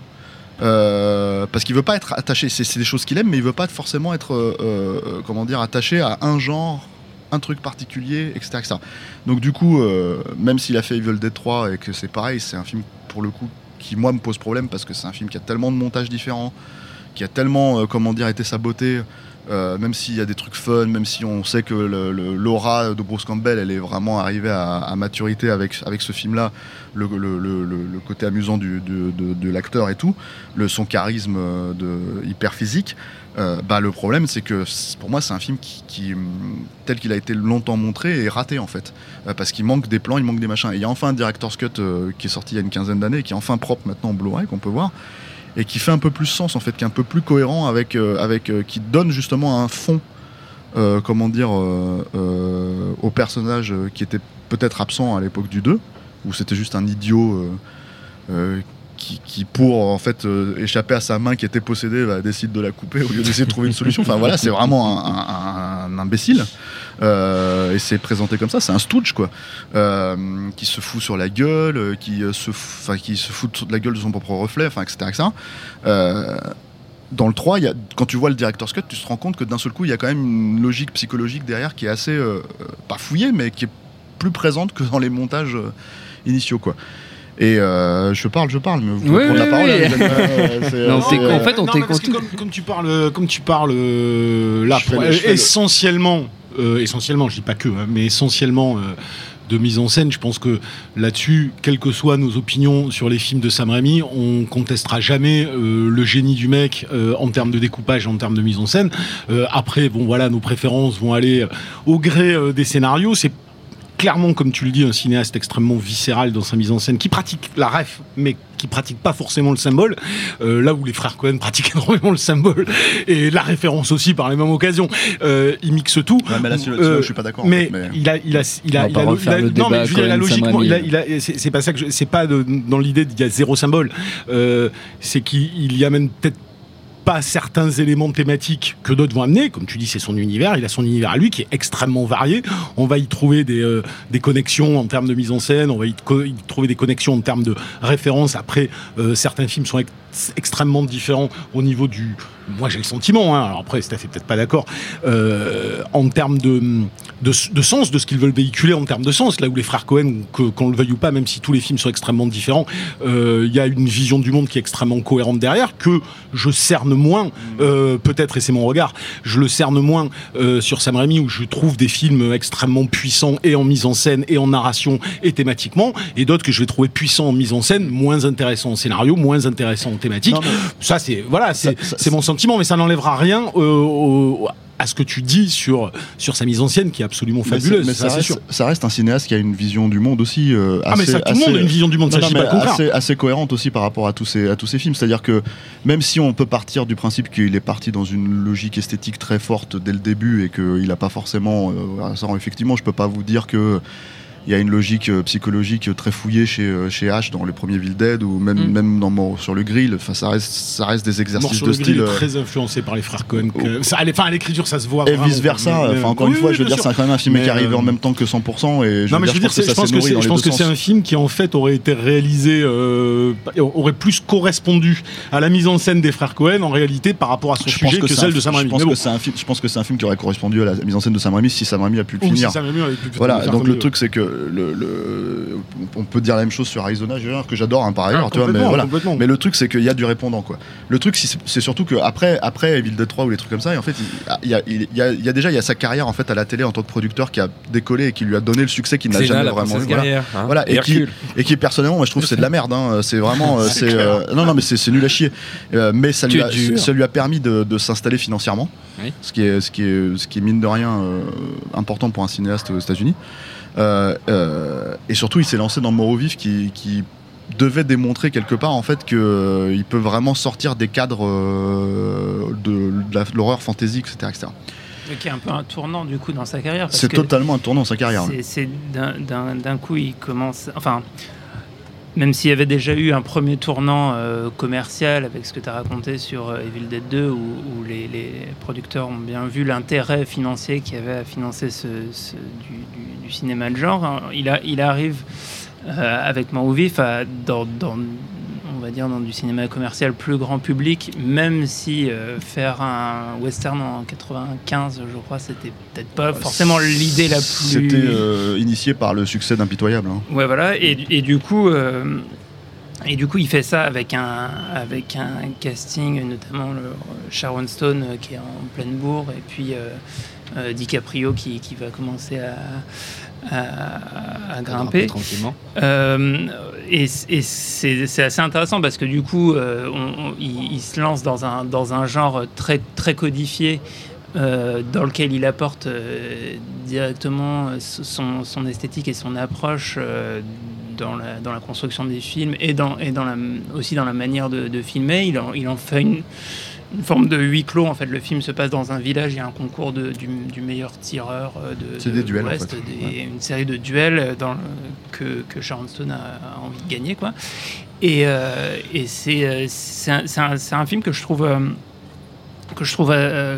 Euh, parce qu'il veut pas être attaché, c'est, c'est des choses qu'il aime, mais il veut pas forcément être euh, euh, comment dire, attaché à un genre, un truc particulier, et cetera, et cetera. Donc du coup, euh, même s'il a fait Evil Dead trois et que c'est pareil, c'est un film pour le coup qui moi me pose problème parce que c'est un film qui a tellement de montages différents, qui a tellement euh, comment dire été saboté. Euh, même s'il y a des trucs fun, même si on sait que le, le, l'aura de Bruce Campbell, elle est vraiment arrivée à, à maturité avec, avec ce film-là, le, le, le, le côté amusant du, de, de, de l'acteur et tout, le, son charisme de, hyper physique, euh, bah, le problème c'est que pour moi c'est un film qui, qui, tel qu'il a été longtemps montré, est raté en fait, euh, parce qu'il manque des plans, il manque des machins. Et il y a enfin un Director's Cut euh, qui est sorti il y a une quinzaine d'années, qui est enfin propre maintenant en Blu-ray, qu'on peut voir, et qui fait un peu plus sens en fait, qui est un peu plus cohérent avec, euh, avec euh, qui donne justement un fond, euh, comment dire, euh, euh, au personnage euh, qui était peut-être absent à l'époque du deux, où c'était juste un idiot euh, euh, qui, qui pour en fait euh, échapper à sa main qui était possédée, bah, décide de la couper au lieu d'essayer de trouver une solution. Enfin voilà, c'est vraiment un, un, un imbécile. Euh, et c'est présenté comme ça, c'est un stooge quoi, euh, qui se fout sur la gueule, euh, qui se, enfin qui se fout de la gueule de son propre reflet, enfin et cetera, et cetera. Euh, dans le trois, y a, quand tu vois le Director's Cut, tu te rends compte que d'un seul coup, il y a quand même une logique psychologique derrière qui est assez euh, pas fouillée, mais qui est plus présente que dans les montages euh, initiaux quoi. Et euh, je parle, je parle, mais vous pouvez oui, prendre oui, la parole. oui. Hein, c'est, non, c'est, euh, en fait, on non, t'écoute. Comme, comme tu parles, comme tu parles euh, là, Je pour, fais le- je fais le- essentiellement, euh, essentiellement, je dis pas que, hein, mais essentiellement. Euh, de mise en scène, je pense que là-dessus, quelles que soient nos opinions sur les films de Sam Raimi, on contestera jamais euh, le génie du mec euh, en termes de découpage, en termes de mise en scène. Euh, après, bon voilà, nos préférences vont aller au gré euh, des scénarios. C'est clairement, comme tu le dis, un cinéaste extrêmement viscéral dans sa mise en scène, qui pratique la ref, mais qui pratique pas forcément le symbole, euh, là où les frères Cohen pratiquent énormément le symbole, et la référence aussi par les mêmes occasions. Euh, ils mixent tout. Ouais, mais là, c'est- Euh, je suis pas d'accord. en Mais, fait, mais... il a, il a, il a, On va il pas a, refaire il a- le non, mais débat je veux dire, il a Cohen-Sam logiquement, Raimi. il a, il a, c'est, c'est pas ça que je, c'est pas de, dans l'idée qu'il y a zéro symbole. Euh, c'est qu'il y amène peut-être pas certains éléments thématiques que d'autres vont amener. Comme tu dis, c'est son univers. Il a son univers à lui qui est extrêmement varié. On va y trouver des, euh, des connexions en termes de mise en scène. On va y, co- y trouver des connexions en termes de références. Après, euh, certains films sont ex- extrêmement différents au niveau du... Moi, j'ai le sentiment, hein, alors après, Steph est peut-être pas d'accord, euh, en termes de, de, de sens, de ce qu'ils veulent véhiculer en termes de sens. Là où les frères Cohen, que, qu'on le veuille ou pas, même si tous les films sont extrêmement différents, il euh, y a une vision du monde qui est extrêmement cohérente derrière, que je cerne moins, euh, peut-être, et c'est mon regard, je le cerne moins euh, sur Sam Raimi, où je trouve des films extrêmement puissants, et en mise en scène, et en narration, et thématiquement, et d'autres que je vais trouver puissants en mise en scène, moins intéressants en scénario, moins intéressants en thématique. Non, mais- Ça, c'est, voilà, c'est, Ça- ça- c'est mon sentiment, mais ça n'enlèvera rien euh, au- à ce que tu dis sur, sur sa mise en scène qui est absolument Mais, fabuleuse. c'est- mais ça, ça, c'est sûr. reste, ça reste un cinéaste qui a une vision du monde aussi euh, assez, Ah, mais ça, tout le monde assez- a une vision du monde, ça, Non, je dis non, pas le mais contraire. assez, assez cohérente aussi par rapport à tous ces, à tous ces films. C'est-à-dire que même si on peut partir du principe qu'il est parti dans une logique esthétique très forte dès le début et qu'il n'a pas forcément... Euh, ça, effectivement, je peux pas vous dire que il y a une logique euh, psychologique très fouillée chez, euh, chez H dans les premiers Evil Dead ou même, Mm. même dans Mort sur le grill. Enfin, ça reste, ça reste des Mort exercices sur de le grill style. est euh, très influencé par les frères Cohen. que- ça, à l'é- enfin, à l'écriture, ça se voit. Et vraiment. vice versa. Mais- Enfin, encore oui, une fois, oui, je veux bien dire, sûr. c'est quand même un film Mais, qui est arrivé euh, en même temps que cent pour cent. Et je Non, veux mais dire, je veux dire, c'est- je ça pense s'est que nourri c'est, dans je les pense deux que c'est sens. un film qui en fait aurait été réalisé, euh, aurait plus correspondu à la mise en scène des frères Cohen en réalité par rapport à son Je pense sujet que, c'est celle un- de Sam je Raimi. pense Mais que bon. c'est un film. Je pense que c'est un film qui aurait correspondu à la mise en scène de Sam Raimi si Sam Raimi a pu le Ou si finir. Sam Raimi aurait pu le Voilà. faire Donc comme le il- truc, c'est que le, le, le, on peut dire la même chose sur Arizona Junior que j'adore hein, par ailleurs, ah, tu vois, mais voilà. complètement. Mais le truc c'est qu'il y a du répondant quoi. Le truc c'est, c'est surtout que après après Evil Dead trois ou les trucs comme ça, et en fait il y a, il y a, il y a déjà il y a sa carrière en fait à la télé en tant que producteur qui a décollé et qui lui a donné le succès qu'il n'a Xena, jamais la vraiment eu. Voilà, Hein, voilà. et, et qui et qui personnellement moi je trouve que c'est de la merde. Hein. C'est vraiment euh, c'est, c'est euh, non non mais c'est, c'est nul à chier. Euh, mais ça lui, a, ça lui a permis de, de s'installer financièrement, oui. ce qui est ce qui est ce qui est mine de rien euh, important pour un cinéaste aux États-Unis. Euh, euh, et surtout, il s'est lancé dans Mort au vif, qui, qui devait démontrer quelque part en fait qu'il euh, peut vraiment sortir des cadres euh, de, de, la, de l'horreur fantasy, et cetera, et cetera. Qui est un peu un tournant du coup dans sa carrière. Parce c'est que totalement un tournant dans sa carrière. C'est, c'est d'un, d'un, d'un coup, il commence. Enfin. Même s'il y avait déjà eu un premier tournant euh, commercial avec ce que tu as raconté sur euh, Evil Dead deux, où, où les, les producteurs ont bien vu l'intérêt financier qu'il y avait à financer ce, ce, du, du, du cinéma de genre, hein, il, a, il arrive euh, avec Mort au vif à, dans, dans, on va dire, dans du cinéma commercial plus grand public, même si euh, faire un western en quatre-vingt-quinze, je crois, c'était peut-être pas forcément l'idée la plus... C'était euh, initié par le succès d'Impitoyable. Hein. Ouais, voilà, et, et du coup... Euh, Et du coup, il fait ça avec un, avec un casting, notamment le Sharon Stone euh, qui est en pleine bourre, et puis euh, euh, DiCaprio qui, qui va commencer à, à, à grimper. Tranquillement. Euh, et et c'est, c'est assez intéressant parce que du coup, euh, on, on, il, il se lance dans un, dans un genre très, très codifié. Euh, dans lequel il apporte euh, directement son, son esthétique et son approche euh, dans, la, dans la construction des films et, dans, et dans la, aussi dans la manière de, de filmer. Il en, il en fait une, une forme de huis clos. En fait, le film se passe dans un village, il y a un concours de, du, du meilleur tireur de, c'est de des duels, l'Ouest, en fait. des, ouais. Une série de duels dans le, que, que Sharon Stone a, a envie de gagner, quoi. Et, euh, et c'est, c'est, un, c'est, un, c'est un film que je trouve... Euh, que je trouve euh,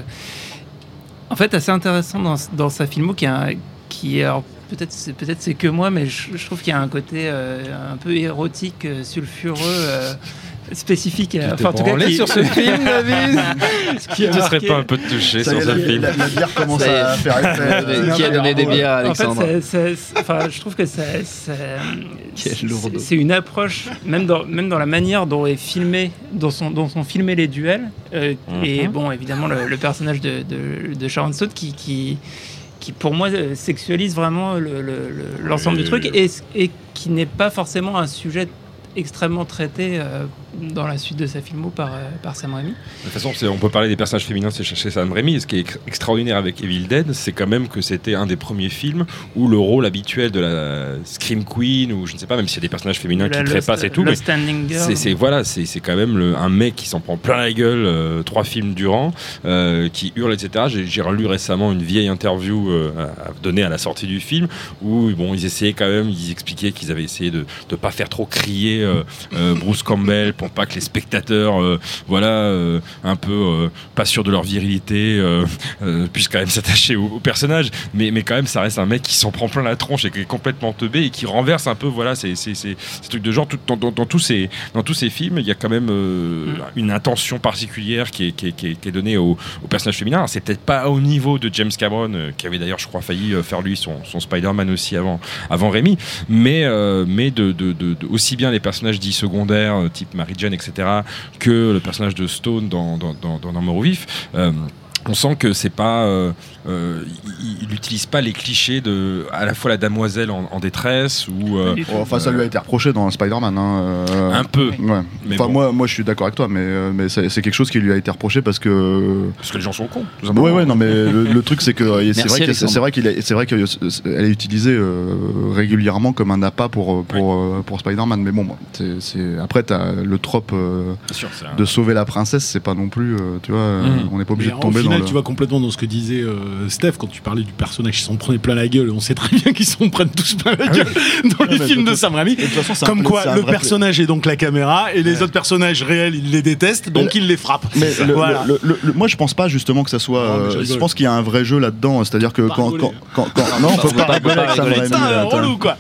en fait, assez intéressant dans, dans sa filmo, qui, a, qui est, alors, peut-être, c'est, peut-être c'est que moi, mais je, je trouve qu'il y a un côté euh, un peu érotique, euh, sulfureux, euh, spécifique. Euh, enfin, en tout cas, qui... sur ce film, David. Tu ne serais pas un peu touché sur ce film? La, la bière commence à faire effet. Qui a donné des bières à Alexandre? En fait, c'est, c'est, enfin, je trouve que ça, ça, c'est, c'est une approche, même dans, même dans la manière dont est filmé, dont sont, dont sont filmés les duels. Euh, mm-hmm. Et bon, évidemment, le, le personnage de, de, de Sharon Stone qui, qui, qui, pour moi, sexualise vraiment le, le, le, l'ensemble oui. du truc et, et qui n'est pas forcément un sujet extrêmement traité euh, dans la suite de sa filmo par, euh, par Sam Raimi. De toute façon, c'est, on peut parler des personnages féminins chez Sam Raimi. Ce qui est extraordinaire avec Evil Dead, c'est quand même que c'était un des premiers films où le rôle habituel de la Scream Queen, ou je ne sais pas, même s'il y a des personnages féminins la qui trépassent et tout, mais c'est, c'est, voilà, c'est, c'est quand même le, un mec qui s'en prend plein la gueule euh, trois films durant, euh, qui hurle, et cetera. J'ai, j'ai relu récemment une vieille interview euh, à, à donnée à la sortie du film où bon, ils essayaient quand même, ils expliquaient qu'ils avaient essayé de ne pas faire trop crier Euh, euh, Bruce Campbell pour pas que les spectateurs euh, voilà euh, un peu euh, pas sûrs de leur virilité euh, euh, puissent quand même s'attacher au, au personnage, mais, mais quand même ça reste un mec qui s'en prend plein la tronche et qui est complètement teubé et qui renverse un peu voilà ces, ces, ces, ces trucs de genre tout, dans, dans, dans, tous ces, dans tous ces films. Il y a quand même euh, mm. une intention particulière qui est, qui est, qui est, qui est donnée au, au personnage féminin. Alors, c'est peut-être pas au niveau de James Cameron euh, qui avait d'ailleurs je crois failli euh, faire lui son, son Spider-Man aussi avant, avant Raimi, mais, euh, mais de, de, de, de aussi bien les personnages dits secondaires, type Mary Jane, et cetera, que le personnage de Stone dans, dans, dans, dans Mort au vif. Euh, on sent que c'est pas, euh, euh, il n'utilise pas les clichés de à la fois la damoiselle en, en détresse ou. Euh, oh, enfin, ça lui a été reproché dans Spider-Man. Hein, euh, un peu. Ouais. Mais enfin, bon. moi, moi, je suis d'accord avec toi, mais, mais c'est, c'est quelque chose qui lui a été reproché parce que. Parce que les gens sont cons. Ouais, ouais, non, mais le, le truc, c'est que c'est vrai, que c'est, c'est vrai qu'il est, c'est vrai qu'elle est utilisée euh, régulièrement comme un appât pour pour oui. euh, pour Spider-Man. Mais bon, c'est, c'est... après, t'as le trope euh, sûr, un... de sauver la princesse, c'est pas non plus, euh, tu vois, mmh. on n'est pas obligé mais de tomber. Final, tu vas complètement dans ce que disait euh, Steph quand tu parlais du personnage qui s'en prenait plein la gueule. On sait très bien qu'ils s'en prennent tous plein la gueule dans les films de Sam Raimi. Comme un, quoi, le personnage est donc la caméra et les ouais. autres personnages réels, ils les détestent, donc ils les frappent. Mais le, voilà. le, le, le, moi, je pense pas justement que ça soit. Non, euh, je pense qu'il y a un vrai jeu là-dedans. C'est-à-dire que quand, quand, quand, quand, non, on peut pas rigoler avec Sam Raimi. C'est relou, quoi.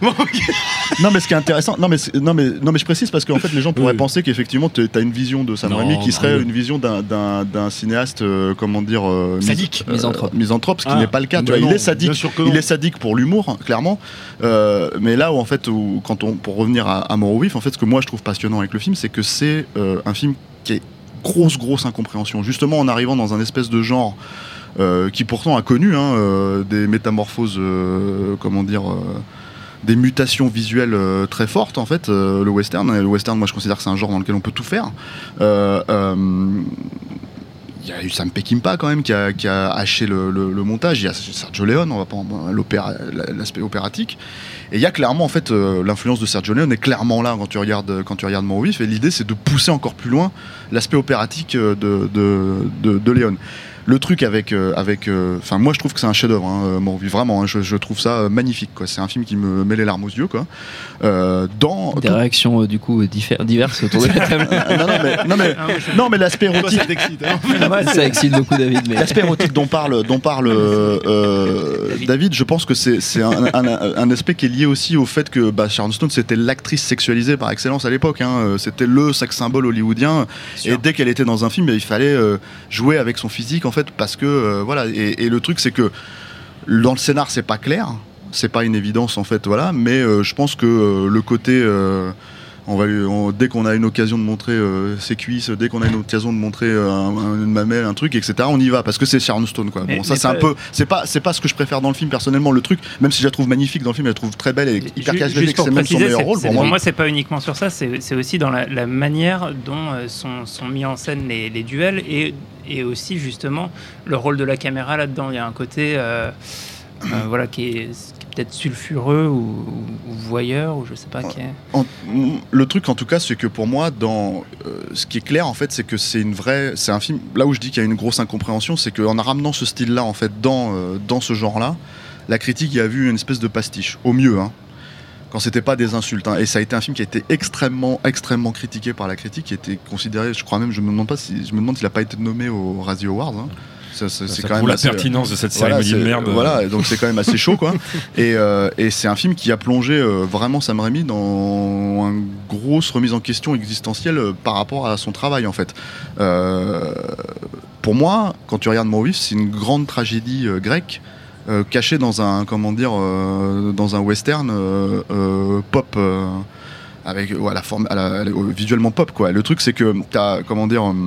Non, mais ce qui est intéressant, non, mais non, mais non, mais je précise parce qu'en fait, les gens pourraient penser qu'effectivement, t'as une vision de Sam Raimi qui serait une vision d'un d'un cinéaste comment dire, euh, sadique, mis, misanthrope, euh, misanthrope, ce qui ah, n'est pas le cas. Tu vois, non, il est sadique, il est sadique pour l'humour, clairement. Euh, mais là où en fait, où, quand on, pour revenir à, à Mort au vif, en fait, ce que moi je trouve passionnant avec le film, c'est que c'est euh, un film qui est grosse, grosse incompréhension. Justement, en arrivant dans un espèce de genre euh, qui pourtant a connu hein, euh, des métamorphoses, euh, comment dire. Euh, des mutations visuelles euh, très fortes en fait euh, le western et le western moi je considère que c'est un genre dans lequel on peut tout faire euh, euh, il y a eu Sam Peckinpah quand même qui a, qui a haché le, le, le montage, il y a Sergio Leone, on va pas l'opéra, l'aspect opératique, et il y a clairement en fait euh, l'influence de Sergio Leone est clairement là quand tu regardes quand tu regardes Mort au vif, et l'idée c'est de pousser encore plus loin l'aspect opératique de, de, de, de Leone. Le truc avec, euh, avec, enfin euh, moi je trouve que c'est un chef-d'œuvre, hein, Mort au vif, vraiment, hein, je, je trouve ça magnifique, quoi. C'est un film qui me met les larmes aux yeux, quoi. Euh, dans des tout... réactions euh, du coup diffé- diverses autour de la table. non, non mais, non mais, non, mais l'aspect érotique, ça t'excite, hein. Ouais, ça excite beaucoup David. Mais... L'aspect érotique dont parle, dont parle euh, David. David, je pense que c'est, c'est un, un, un aspect qui est lié aussi au fait que bah, Sharon Stone c'était l'actrice sexualisée par excellence à l'époque, hein. C'était le sex symbole hollywoodien, et dès qu'elle était dans un film, il fallait euh, jouer avec son physique en fait, parce que euh, voilà, et, et le truc c'est que dans le scénar c'est pas clair, c'est pas une évidence en fait, voilà, mais euh, je pense que euh, le côté euh, on va lui, on, dès qu'on a une occasion de montrer euh, ses cuisses, dès qu'on a une occasion de montrer euh, un, une mamelle, un truc, et cetera, on y va parce que c'est Sharon Stone, quoi. Bon, mais, ça mais c'est pas, un peu, c'est pas, c'est pas ce que je préfère dans le film personnellement. Le truc, même si je la trouve magnifique dans le film, je la trouve très belle et hyper charismatique, c'est même son meilleur rôle pour moi. Pour moi, c'est pas uniquement sur ça, c'est, c'est aussi dans la, la manière dont euh, sont, sont mis en scène les, les duels et, et aussi justement le rôle de la caméra là-dedans. Il y a un côté, euh, euh, voilà, qui est peut-être sulfureux ou, ou voyeur ou je sais pas qui est. En, le truc en tout cas c'est que pour moi dans euh, ce qui est clair en fait c'est que c'est une vraie c'est un film là où je dis qu'il y a une grosse incompréhension, c'est qu'en ramenant ce style là en fait dans, euh, dans ce genre là, la critique y a vu une espèce de pastiche au mieux, hein, quand c'était pas des insultes, hein. Et ça a été un film qui a été extrêmement extrêmement critiqué par la critique, qui a été considéré, je crois même, je me demande pas si je me demande s'il a pas été nommé aux Razzie Awards, hein. Ça, ça, ça, c'est ça quand même la assez, pertinence de cette cérémonie voilà, de merde. Voilà, donc c'est quand même assez chaud, quoi. Et, euh, et c'est un film qui a plongé euh, vraiment Sam Raimi dans une grosse remise en question existentielle euh, par rapport à son travail, en fait. Euh, pour moi, quand tu regardes Mort au vif, c'est une grande tragédie euh, grecque euh, cachée dans un, comment dire, euh, dans un western euh, euh, pop. Euh, avec ouais, à la forme, à la, à la, visuellement pop, quoi. Le truc, c'est que t'as, comment dire. Euh,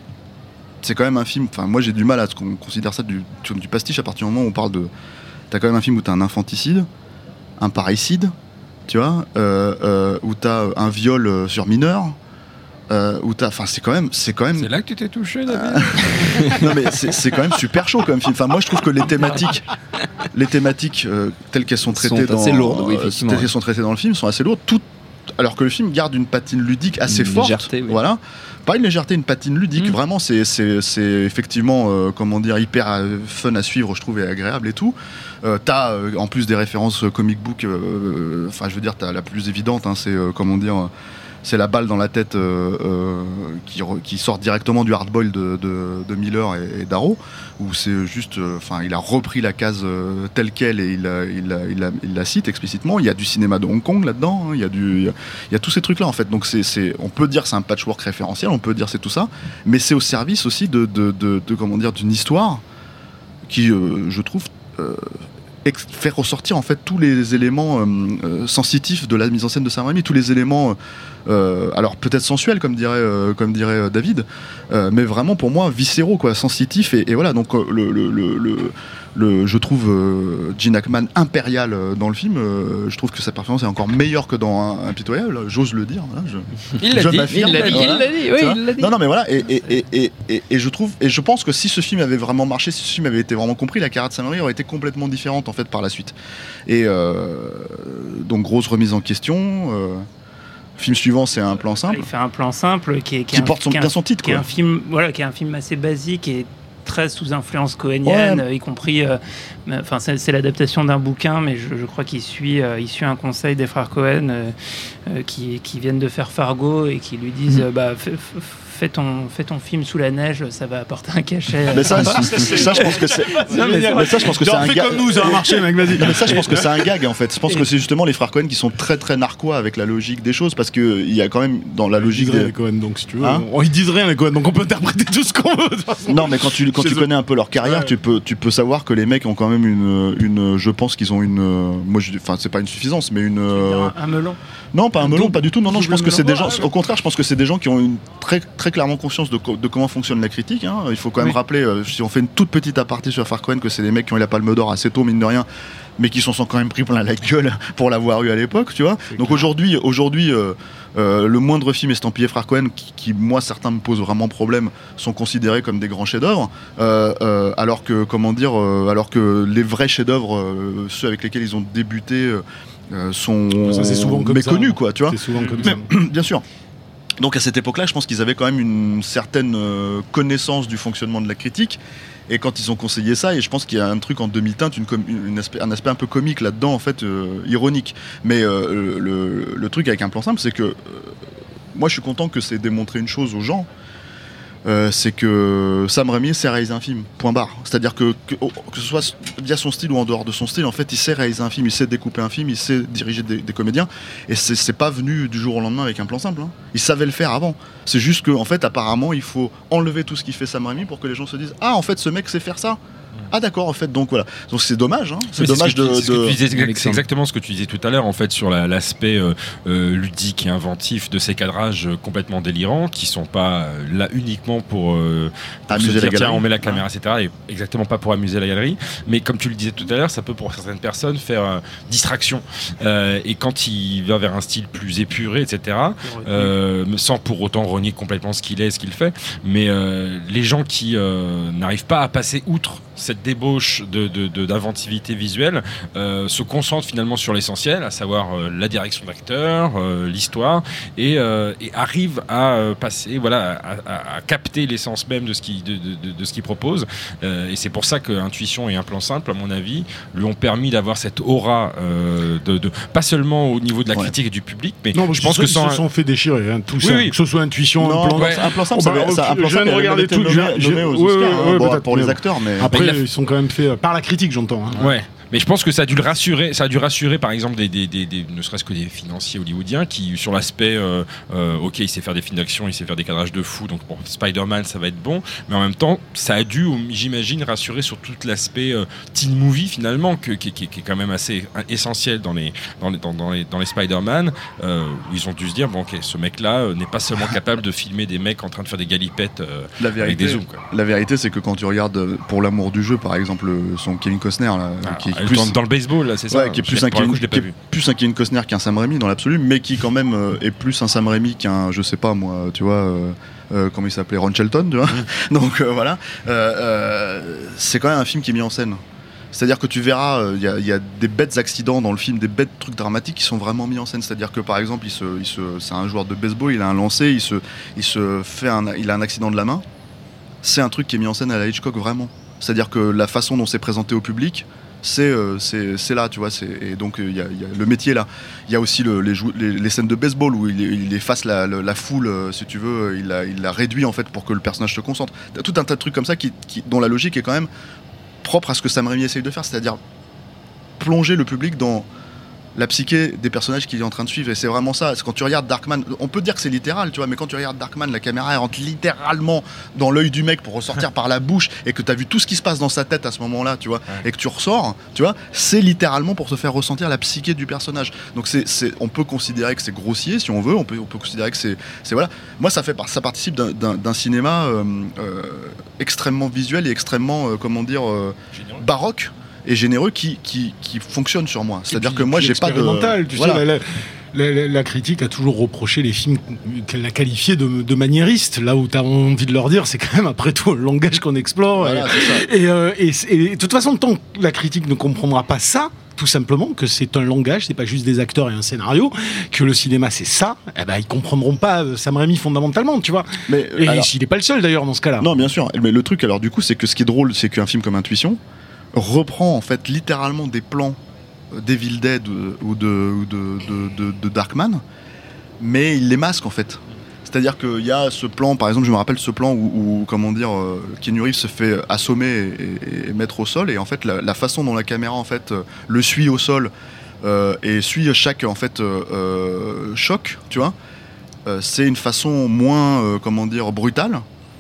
c'est quand même un film, enfin moi j'ai du mal à ce qu'on considère ça du, du pastiche à partir du moment où on parle de... T'as quand même un film où t'as un infanticide, un parricide, tu vois, euh, euh, où t'as un viol sur mineur, euh, où t'as... Enfin c'est quand même... C'est, quand même... c'est là que tu t'es touché, David. Non mais c'est, c'est quand même super chaud comme film. Enfin moi je trouve que les thématiques, les thématiques euh, telles qu'elles sont traitées sont dans... assez lourdes, oui, euh, telles qu'elles sont traitées dans le film sont assez lourdes, tout, alors que le film garde une patine ludique assez une forte. Légèreté, oui. Voilà. Pas une légèreté, une patine ludique. Mmh. Vraiment, c'est, c'est, c'est effectivement, euh, comment dire, hyper euh, fun à suivre, je trouve, et agréable et tout. Euh, t'as, euh, en plus des références comic book, enfin, euh, je veux dire, t'as la plus évidente, hein, c'est, euh, comment dire, c'est la balle dans la tête euh, euh, qui, re, qui sort directement du hardboil de, de, de Miller et, et Darrow, où c'est juste, enfin, euh, il a repris la case euh, telle quelle et il, a, il, a, il, a, il la cite explicitement. Il y a du cinéma de Hong Kong là-dedans, hein, il y a du, il y a, il y a tous ces trucs-là en fait. Donc c'est, c'est, on peut dire c'est un patchwork référentiel, on peut dire c'est tout ça, mais c'est au service aussi de, de, de, de comment dire, d'une histoire qui, euh, je trouve, euh, ex- faire ressortir en fait tous les éléments euh, euh, sensitifs de la mise en scène de Sam Raimi, tous les éléments. Euh, alors peut-être sensuel comme dirait euh, comme dirait David, euh, mais vraiment pour moi viscéraux, quoi, sensitifs, et, et voilà. Donc euh, le, le, le, le, le je trouve euh, Gene Hackman impérial euh, dans le film. Euh, je trouve que sa performance est encore meilleure que dans Impitoyable, j'ose le dire, voilà, je, il l'a je dit, m'affirme, il l'a dit, voilà, il l'a dit, oui, il l'a dit. non non mais voilà, et, et, et, et, et, et je trouve, et je pense que si ce film avait vraiment marché, si ce film avait été vraiment compris, la carrière de Sam Raimi aurait été complètement différente en fait par la suite. Et euh, donc grosse remise en question. euh, Film suivant, c'est Un plan simple. Il fait Un plan simple qui, est, qui, qui un, porte son, qui bien son titre, qui est quoi. un film, voilà, qui est un film assez basique et très sous influence cohénienne, ouais. euh, y compris. Enfin, euh, c'est, c'est l'adaptation d'un bouquin, mais je, je crois qu'il suit, euh, il suit un conseil des frères Cohen euh, euh, qui, qui viennent de faire Fargo et qui lui disent, mmh. euh, bah, f- f- fais ton, fais ton film sous la neige, ça va apporter un cachet. Mais ça, ça, je pense que c'est. Non, mais, mais ça, je pense que c'est un fais gag. comme nous, ça va marcher, mec, vas-y. Non, mais ça, je pense que c'est un gag en fait. Je pense que c'est justement les frères Cohen qui sont très très narquois avec la logique des choses parce que il y a quand même dans la logique ils disent des. rien, les Cohen, donc si tu veux, Hein on, ils disent rien les Cohen, donc on peut interpréter tout ce qu'on veut. De toute façon. Non, mais quand tu quand Chez tu eux. connais un peu leur carrière, Ouais. tu peux tu peux savoir que les mecs ont quand même une une. Je pense qu'ils ont une. Moi, je, enfin, c'est pas une suffisance, mais une. Un, un melon. Non, pas un, Un melon, double- pas du tout. Non, non, je pense que c'est des gens. melon. Au contraire, je pense que c'est des gens qui ont une très très clairement conscience de, co- de comment fonctionne la critique. Hein. Il faut quand même Oui. rappeler, euh, si on fait une toute petite aparté sur Farquaad, que c'est des mecs qui ont eu la Palme d'Or assez tôt, mine de rien, mais qui s'en sont quand même pris plein la gueule pour l'avoir eu à l'époque, tu vois. Donc aujourd'hui, aujourd'hui, euh, euh, le moindre film estampillé Frères Cohen, qui, qui, moi certains me posent vraiment problème, sont considérés comme des grands chefs-d'œuvre, euh, euh, alors que comment dire, euh, alors que les vrais chefs-d'œuvre, euh, ceux avec lesquels ils ont débuté. Euh, Euh, sont Ça, c'est souvent comme méconnus, ça. quoi, tu vois. C'est souvent comme ça. Bien sûr. Donc à cette époque-là, je pense qu'ils avaient quand même une certaine euh, connaissance du fonctionnement de la critique. Et quand ils ont conseillé ça, et je pense qu'il y a un truc en demi-teinte, une com- une aspect, un aspect un peu comique là-dedans, en fait, euh, ironique. Mais euh, le, le truc avec un plan simple, c'est que euh, moi, je suis content que c'est démontré une chose aux gens. Euh, c'est que Sam Raimi sait réaliser un film, point barre. C'est-à-dire que, que, que ce soit via son style ou en dehors de son style, en fait, il sait réaliser un film, il sait découper un film, il sait diriger des, des comédiens. Et c'est, c'est pas venu du jour au lendemain avec un plan simple. Hein. Il savait le faire avant. C'est juste qu'en en fait, apparemment, il faut enlever tout ce qui fait Sam Raimi pour que les gens se disent ah, en fait, ce mec sait faire ça. Ah d'accord, en fait, donc voilà. Donc c'est dommage, hein. C'est Oui, dommage ce que tu- de. c'est ce que de- tu disais, c'est exact- c'est Alexandre. exactement ce que tu disais tout à l'heure, en fait, sur la- l'aspect euh, euh, ludique et inventif de ces cadrages euh, complètement délirants, qui sont pas euh, là uniquement pour, euh, pour Amuser se la dire, tiens, galerie. on met la caméra, et cetera, et exactement pas pour amuser la galerie, mais comme tu le disais tout à l'heure, ça peut pour certaines personnes faire euh, distraction. Euh, et quand il va vers un style plus épuré, et cetera, euh, sans pour autant renier complètement ce qu'il est, ce qu'il fait, mais euh, les gens qui euh, n'arrivent pas à passer outre cette débauche de, de- de- d'inventivité visuelle euh, se concentrent finalement sur l'essentiel, à savoir euh, la direction d'acteur, euh, l'histoire, et, euh, et arrivent à euh, passer, voilà, à, à- à capter l'essence même de ce qu'il de, de- de- de ce qu'il propose. Euh, et c'est pour ça que Intuition et Un plan simple, à mon avis, lui ont permis d'avoir cette aura euh, de, de- pas seulement au niveau de la Ouais. critique et du public, mais Non, je pense que sans ils se sont fait déchirer, hein, tout Oui, ça. oui. Que ce soit Intuition, Non, un plan. ouais. un plan simple, Oh, ça bah, avait- ça- un ok, plan je viens simple de avait regarder été tout, nommé, je- nommé je- aux ouais, Oscars, ouais, hein, ouais, bon, peut-être, pour mais les bon. acteurs, mais Après, Mais il a- ils sont quand même fait euh, par la critique, j'entends. hein. Ouais. Mais je pense que ça a dû le rassurer, ça a dû rassurer par exemple des, des, des, des- ne serait-ce que des financiers hollywoodiens qui, sur l'aspect, euh, euh, ok, il sait faire des films d'action, il sait faire des cadrages de fou, donc pour Spider-Man ça va être bon, mais en même temps, ça a dû, j'imagine, rassurer sur tout l'aspect euh, teen movie finalement, que, qui, qui- qui est quand même assez essentiel dans les, dans les, dans, dans les, dans les Spider-Man, euh, où ils ont dû se dire, bon, ok, ce mec-là euh, n'est pas seulement capable de filmer des mecs en train de faire des galipettes euh, la avec vérité, des zooms. Quoi. la vérité, c'est que quand tu regardes euh, Pour l'amour du jeu, par exemple, euh, son Kevin Costner, là, Ah, qui est dans, plus, dans le baseball, là, c'est ça. ouais, qui est Je plus l'ai- un pour le coup, Kevin, je l'ai pas qui est vu. plus un Kevin Costner qu'un Sam Raimi dans l'absolu, mais qui quand même euh, est plus un Sam Raimi qu'un, je sais pas moi, tu vois, euh, euh, comment il s'appelait, Ron Shelton, tu vois. Donc euh, voilà, Euh, euh, c'est quand même un film qui est mis en scène. C'est-à-dire que tu verras, il euh, y, y a des bêtes accidents dans le film, des bêtes trucs dramatiques qui sont vraiment mis en scène. C'est-à-dire que par exemple, il se, il se, c'est un joueur de baseball, il a un lancer, il se, il se fait un, il a un accident de la main. C'est un truc qui est mis en scène à la Hitchcock vraiment. C'est-à-dire que la façon dont c'est présenté au public, c'est, euh, c'est, c'est là, tu vois. C'est, et donc il y, a, y a le métier là. Il y a aussi le, les, jou- les, les scènes de baseball où il, il efface la, la, la foule, euh, si tu veux, il la, il la réduit en fait pour que le personnage se concentre. T'as tout un tas de trucs comme ça qui, qui, dont la logique est quand même propre à ce que Sam Raimi essaye de faire, c'est-à-dire plonger le public dans la psyché des personnages qu'il est en train de suivre. Et c'est vraiment ça. C'est quand tu regardes Darkman, on peut dire que c'est littéral, tu vois, mais quand tu regardes Darkman, la caméra elle rentre littéralement dans l'œil du mec pour ressortir par la bouche, et que tu as vu tout ce qui se passe dans sa tête à ce moment-là, tu vois, ouais. Et que tu ressors, tu vois, c'est littéralement pour te faire ressentir la psyché du personnage. Donc c'est, c'est, on peut considérer que c'est grossier si on veut, on peut, on peut considérer que c'est, c'est voilà. Moi ça fait, ça participe d'un, d'un, d'un cinéma euh, euh, extrêmement visuel et extrêmement, euh, comment dire, euh, baroque et généreux qui, qui, qui fonctionne sur moi. C'est-à-dire puis, que moi j'ai pas de... Tu voilà. sais, la, la, la, la critique a toujours reproché les films qu'elle a qualifiés de, de maniéristes. Là où tu as envie de leur dire, c'est quand même après tout le langage qu'on explore. Voilà, et, c'est ça. Et, euh, et, et de toute façon, tant que la critique ne comprendra pas ça, tout simplement que c'est un langage, c'est pas juste des acteurs et un scénario, que le cinéma c'est ça, eh ben ils comprendront pas Sam Raimi fondamentalement, tu vois. Mais, et alors, il est pas le seul d'ailleurs dans ce cas-là. Non, bien sûr. Mais le truc alors du coup, c'est que ce qui est drôle, c'est qu'un film comme Intuition reprend en fait littéralement des plans d'Evil Dead ou de, ou de, de, de, de Darkman, mais il les masque en fait. C'est-à-dire qu'il y a ce plan, par exemple, je me rappelle ce plan où, où comment dire, euh, Keanu Reeves se fait assommer et, et, et mettre au sol, et en fait, la, la façon dont la caméra en fait euh, le suit au sol euh, et suit chaque en fait euh, euh, choc, tu vois, euh, c'est une façon moins, euh, comment dire, brutale.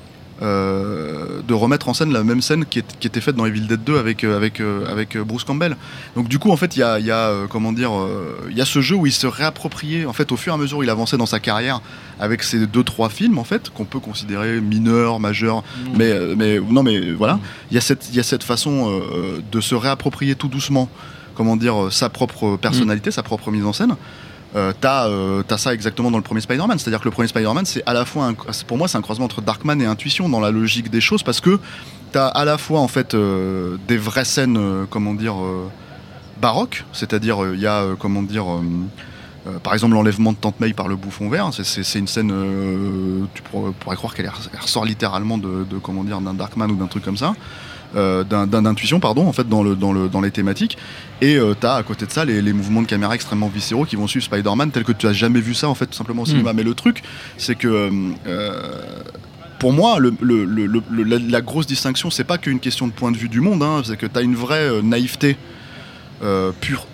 Euh, de remettre en scène la même scène qui, est, qui était faite dans Evil Dead deux avec, euh, avec, euh, avec Bruce Campbell. Donc du coup en fait il y a, y a euh, comment dire, euh, y a ce jeu où il se réappropriait en fait au fur et à mesure où il avançait dans sa carrière avec ces deux trois films en fait qu'on peut considérer mineurs, majeurs, mmh. mais, euh, mais non mais voilà, il mmh. y a cette, il y a cette façon euh, de se réapproprier tout doucement, comment dire, sa propre personnalité, mmh. sa propre mise en scène. Euh, t'as, euh, t'as ça exactement dans le premier Spider-Man, c'est-à-dire que le premier Spider-Man c'est à la fois un, pour moi c'est un croisement entre Darkman et Intuition dans la logique des choses, parce que t'as à la fois en fait euh, des vraies scènes euh, comment dire euh, baroques, c'est-à-dire il euh, y a euh, comment dire euh, euh, par exemple l'enlèvement de Tante May par le bouffon vert, c'est, c'est, c'est une scène euh, tu pourrais, pourrais croire qu'elle ressort littéralement de, de comment dire d'un Darkman ou d'un truc comme ça. Euh, d'un, d'un intuition pardon en fait dans, le, dans, le, dans les thématiques, et euh, t'as à côté de ça les, les mouvements de caméra extrêmement viscéraux qui vont suivre Spider-Man tel que tu as jamais vu ça en fait tout simplement au cinéma. mmh. Mais le truc c'est que euh, pour moi le, le, le, le, la, la grosse distinction c'est pas qu'une question de point de vue du monde, hein, c'est que t'as une vraie euh, naïveté euh, pure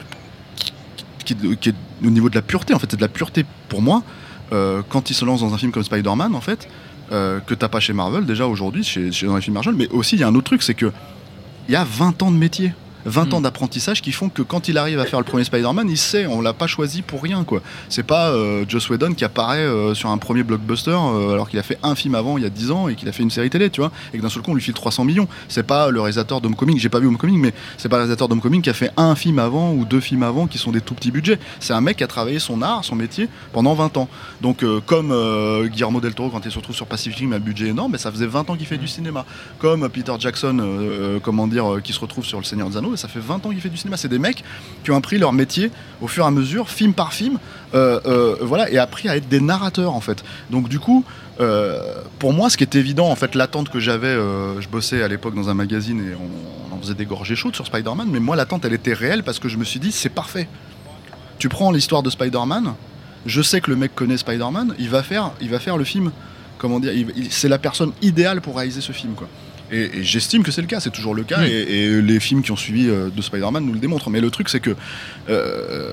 qui, qui, qui est au niveau de la pureté en fait, c'est de la pureté pour moi euh, quand il se lance dans un film comme Spider-Man en fait. Euh, que t'as pas chez Marvel déjà aujourd'hui, chez, chez, dans les films Marvel, mais aussi il y a un autre truc, c'est que il y a vingt ans de métier, vingt mmh. ans d'apprentissage qui font que quand il arrive à faire le premier Spider-Man, il sait, on l'a pas choisi pour rien quoi. C'est pas euh, Joss Whedon qui apparaît euh, sur un premier blockbuster euh, alors qu'il a fait un film avant il y a dix ans et qu'il a fait une série télé, tu vois, et que d'un seul coup on lui file trois cents millions. C'est pas le réalisateur d'Homecoming, j'ai pas vu Homecoming, mais c'est pas le réalisateur d'Homecoming qui a fait un film avant ou deux films avant qui sont des tout petits budgets. C'est un mec qui a travaillé son art, son métier pendant vingt ans. Donc euh, comme euh, Guillermo del Toro quand il se retrouve sur Pacific Rim à budget énorme, mais ça faisait vingt ans qu'il fait du cinéma. Comme Peter Jackson euh, comment dire euh, qui se retrouve sur Le Seigneur des Anneaux, ça fait vingt ans qu'il fait du cinéma. C'est des mecs qui ont appris leur métier au fur et à mesure, film par film, euh, euh, voilà, et appris à être des narrateurs en fait. Donc du coup, euh, pour moi, ce qui est évident, en fait, l'attente que j'avais, euh, je bossais à l'époque dans un magazine et on, on en faisait des gorgées chaudes sur Spider-Man, mais moi l'attente elle était réelle parce que je me suis dit c'est parfait. Tu prends l'histoire de Spider-Man, je sais que le mec connaît Spider-Man, il va faire, il va faire le film. Comment dire, il, il, c'est la personne idéale pour réaliser ce film quoi. Et, et j'estime que c'est le cas, c'est toujours le cas, mmh. et, et les films qui ont suivi euh, de Spider-Man nous le démontrent. Mais le truc, c'est que euh,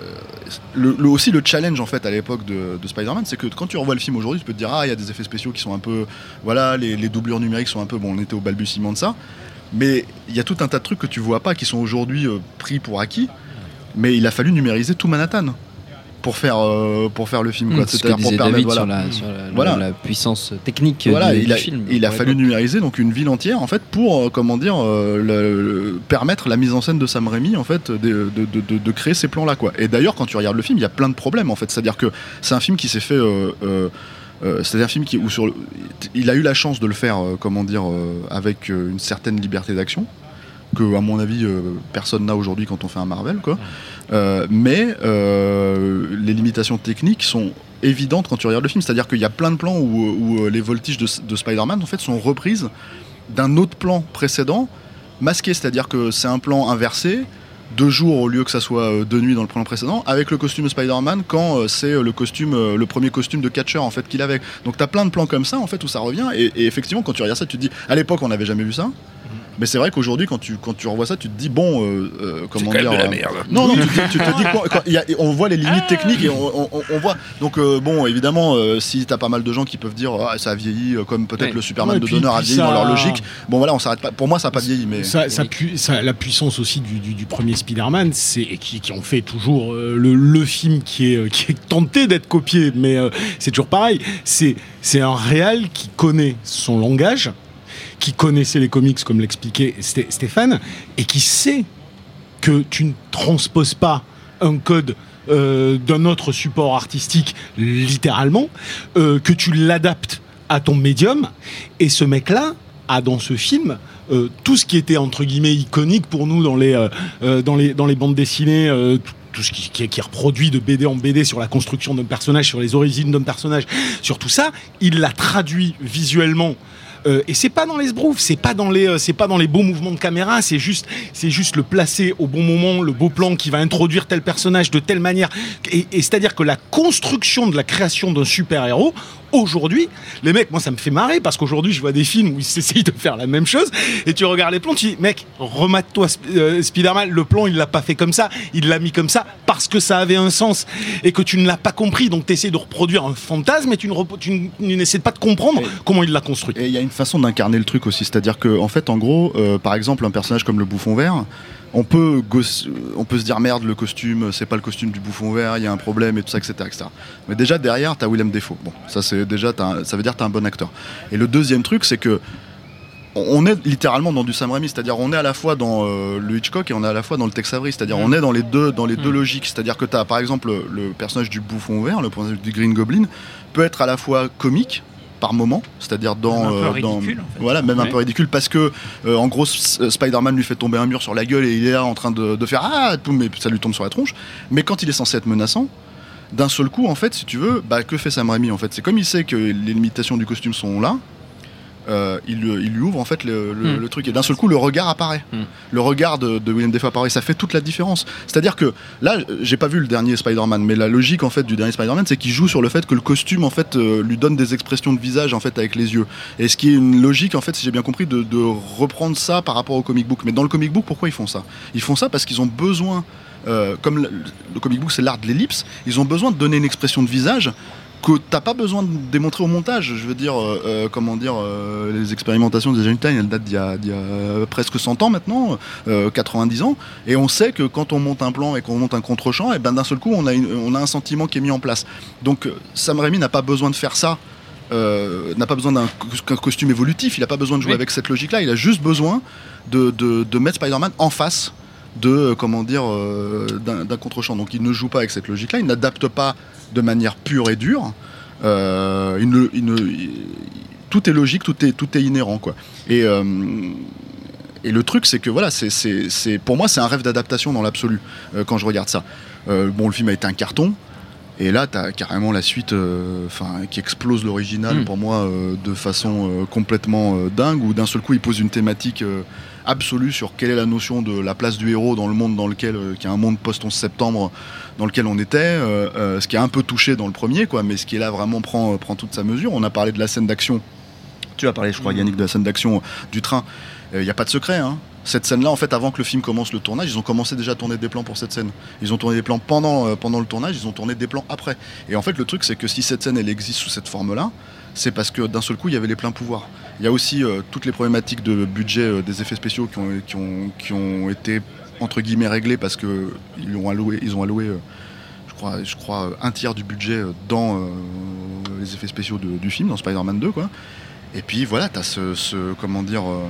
le, le, aussi le challenge en fait à l'époque de, de Spider-Man, c'est que quand tu revois le film aujourd'hui, tu peux te dire ah il y a des effets spéciaux qui sont un peu, voilà, les, les doublures numériques sont un peu, bon, on était au balbutiement de ça, mais il y a tout un tas de trucs que tu vois pas qui sont aujourd'hui euh, pris pour acquis. Mais il a fallu numériser tout Manhattan pour faire euh, pour faire le film quoi. Mmh, c'est-à-dire pour permettre voilà, sur, la, sur la, voilà. la, la puissance technique voilà, du, il a, du film. Il a fallu numériser donc une ville entière en fait pour euh, comment dire euh, le, le, permettre la mise en scène de Sam Raimi en fait de, de, de, de, de créer ces plans là quoi. Et d'ailleurs quand tu regardes le film il y a plein de problèmes en fait, c'est-à-dire que c'est un film qui s'est fait euh, euh, euh, c'est un film qui où sur le, il a eu la chance de le faire euh, comment dire euh, avec euh, une certaine liberté d'action que à mon avis euh, personne n'a aujourd'hui quand on fait un Marvel quoi. Euh, mais euh, les limitations techniques sont évidentes quand tu regardes le film, c'est-à-dire qu'il y a plein de plans où, où les voltiges de, de Spider-Man en fait sont reprises d'un autre plan précédent masqué, c'est-à-dire que c'est un plan inversé de jour au lieu que ça soit de nuit dans le plan précédent avec le costume de Spider-Man quand c'est le costume le premier costume de catcheur en fait qu'il avait. Donc t'as plein de plans comme ça en fait où ça revient et, et effectivement quand tu regardes ça tu te dis à l'époque on n'avait jamais vu ça. Mais c'est vrai qu'aujourd'hui, quand tu, quand tu revois ça, tu te dis, bon, euh, euh, comment c'est dire. C'est quand même de la merde. Non, non, tu, tu te dis, quoi, quand, y a, on voit les limites techniques et on, on, on voit. Donc, euh, bon, évidemment, euh, si t'as pas mal de gens qui peuvent dire, ah, ça a vieilli, comme peut-être ouais. le Superman ouais, de Donner a vieilli ça... dans leur logique. Bon, voilà, on s'arrête pas. Pour moi, ça n'a pas vieilli. Mais... Ça, ça pu, ça, la puissance aussi du, du, du premier Spider-Man, c'est, qui, qui en fait toujours euh, le, le film qui est, qui est tenté d'être copié, mais euh, c'est toujours pareil. C'est, c'est un réal qui connaît son langage, qui connaissait les comics, comme l'expliquait Stéphane, et qui sait que tu ne transposes pas un code euh, d'un autre support artistique, littéralement, euh, que tu l'adaptes à ton médium. Et ce mec-là a dans ce film euh, tout ce qui était, entre guillemets, iconique pour nous dans les, euh, dans les, dans les bandes dessinées, euh, tout, tout ce qui, qui, qui est reproduit de B D en B D sur la construction d'un personnage, sur les origines d'un personnage, sur tout ça, il l'a traduit visuellement. Euh, et c'est pas dans les sbroufs, c'est pas dans les, euh, c'est pas dans les beaux mouvements de caméra, c'est juste, c'est juste le placer au bon moment, le beau plan qui va introduire tel personnage de telle manière. Et, et c'est-à-dire que la construction de la création d'un super-héros, aujourd'hui, les mecs, moi ça me fait marrer parce qu'aujourd'hui je vois des films où ils essayent de faire la même chose et tu regardes les plans, tu dis mec, remate-toi euh, Spider-Man, le plan il l'a pas fait comme ça, il l'a mis comme ça parce que ça avait un sens et que tu ne l'as pas compris, donc tu essaies de reproduire un fantasme et tu ne, rep- tu n- tu n'essaies pas de comprendre et, comment il l'a construit. Et il y a une façon d'incarner le truc aussi, c'est-à-dire que en fait en gros, euh, par exemple un personnage comme le Bouffon Vert, on peut, gosse- on peut se dire merde, le costume, c'est pas le costume du Bouffon Vert, il y a un problème et tout ça, et cetera, et cetera. Mais déjà derrière, t'as Willem Dafoe. Bon, ça c'est déjà, t'as un- ça veut dire que t'as un bon acteur. Et le deuxième truc, c'est que on est littéralement dans du Sam Raimi, c'est-à-dire on est à la fois dans euh, le Hitchcock et on est à la fois dans le Tex Avery, c'est-à-dire mmh. on est dans les deux, dans les mmh. deux logiques. C'est-à-dire que t'as par exemple le, le personnage du Bouffon Vert, le personnage du Green Goblin, peut être à la fois comique par moment, c'est-à-dire dans, même un peu euh, dans ridicule, en fait. voilà, même ouais. un peu ridicule parce que euh, en gros S- Spider-Man lui fait tomber un mur sur la gueule et il est là en train de, de faire ah tout, mais ça lui tombe sur la tronche. Mais quand il est censé être menaçant, d'un seul coup en fait, si tu veux, bah que fait Sam Raimi en fait, c'est comme il sait que les limitations du costume sont là. Euh, il, il lui ouvre en fait le, le, mm. le truc et d'un seul coup le regard apparaît mm. le regard de, de Willem Dafoe apparaît, ça fait toute la différence. C'est-à-dire que là j'ai pas vu le dernier Spider-Man, mais la logique en fait du dernier Spider-Man c'est qu'il joue sur le fait que le costume en fait euh, lui donne des expressions de visage en fait avec les yeux, et ce qui est une logique en fait, si j'ai bien compris, de, de reprendre ça par rapport au comic book. Mais dans le comic book, pourquoi ils font ça? Ils font ça parce qu'ils ont besoin, euh, comme le, le comic book c'est l'art de l'ellipse, ils ont besoin de donner une expression de visage que t'as pas besoin de démontrer au montage. Je veux dire, euh, euh, comment dire, euh, les expérimentations des Einstein, elles datent d'il y a, d'il y a presque cent ans maintenant, euh, quatre-vingt-dix ans, et on sait que quand on monte un plan et qu'on monte un contre-champ, et ben d'un seul coup on a, une, on a un sentiment qui est mis en place. Donc Sam Raimi n'a pas besoin de faire ça, euh, n'a pas besoin d'un co- costume évolutif, il n'a pas besoin de jouer oui. avec cette logique-là, il a juste besoin de, de, de mettre Spider-Man en face de, comment dire, euh, d'un, d'un contre-champ. Donc il ne joue pas avec cette logique-là, il n'adapte pas de manière pure et dure. Euh, il ne, il ne, il, tout est logique, tout est, tout est inhérent, quoi. Et, euh, et le truc, c'est que voilà, c'est, c'est, c'est, pour moi, c'est un rêve d'adaptation dans l'absolu euh, quand je regarde ça. Euh, bon, le film a été un carton. Et là, t'as carrément la suite euh, qui explose l'original mmh. pour moi euh, de façon euh, complètement euh, dingue, où d'un seul coup, il pose une thématique euh, absolue sur quelle est la notion de la place du héros dans le monde dans lequel, euh, qui est un monde post-onze septembre dans lequel on était, euh, euh, ce qui est un peu touché dans le premier, quoi, mais ce qui est là vraiment prend, euh, prend toute sa mesure. On a parlé de la scène d'action, tu as parlé, je crois, Yannick, de la scène d'action du train. Il euh, n'y a pas de secret, hein. Cette scène-là, en fait, avant que le film commence le tournage, ils ont commencé déjà à tourner des plans pour cette scène. Ils ont tourné des plans pendant, euh, pendant le tournage, ils ont tourné des plans après. Et en fait, le truc, c'est que si cette scène, elle existe sous cette forme-là, c'est parce que d'un seul coup, il y avait les pleins pouvoirs. Il y a aussi euh, toutes les problématiques de budget euh, des effets spéciaux qui ont, qui ont, qui ont été, entre guillemets, réglées parce qu'ils ont alloué, ils ont alloué euh, je crois, je crois, un tiers du budget dans euh, les effets spéciaux de, du film, dans Spider-Man deux, quoi. Et puis voilà, t'as ce, ce comment dire... Euh,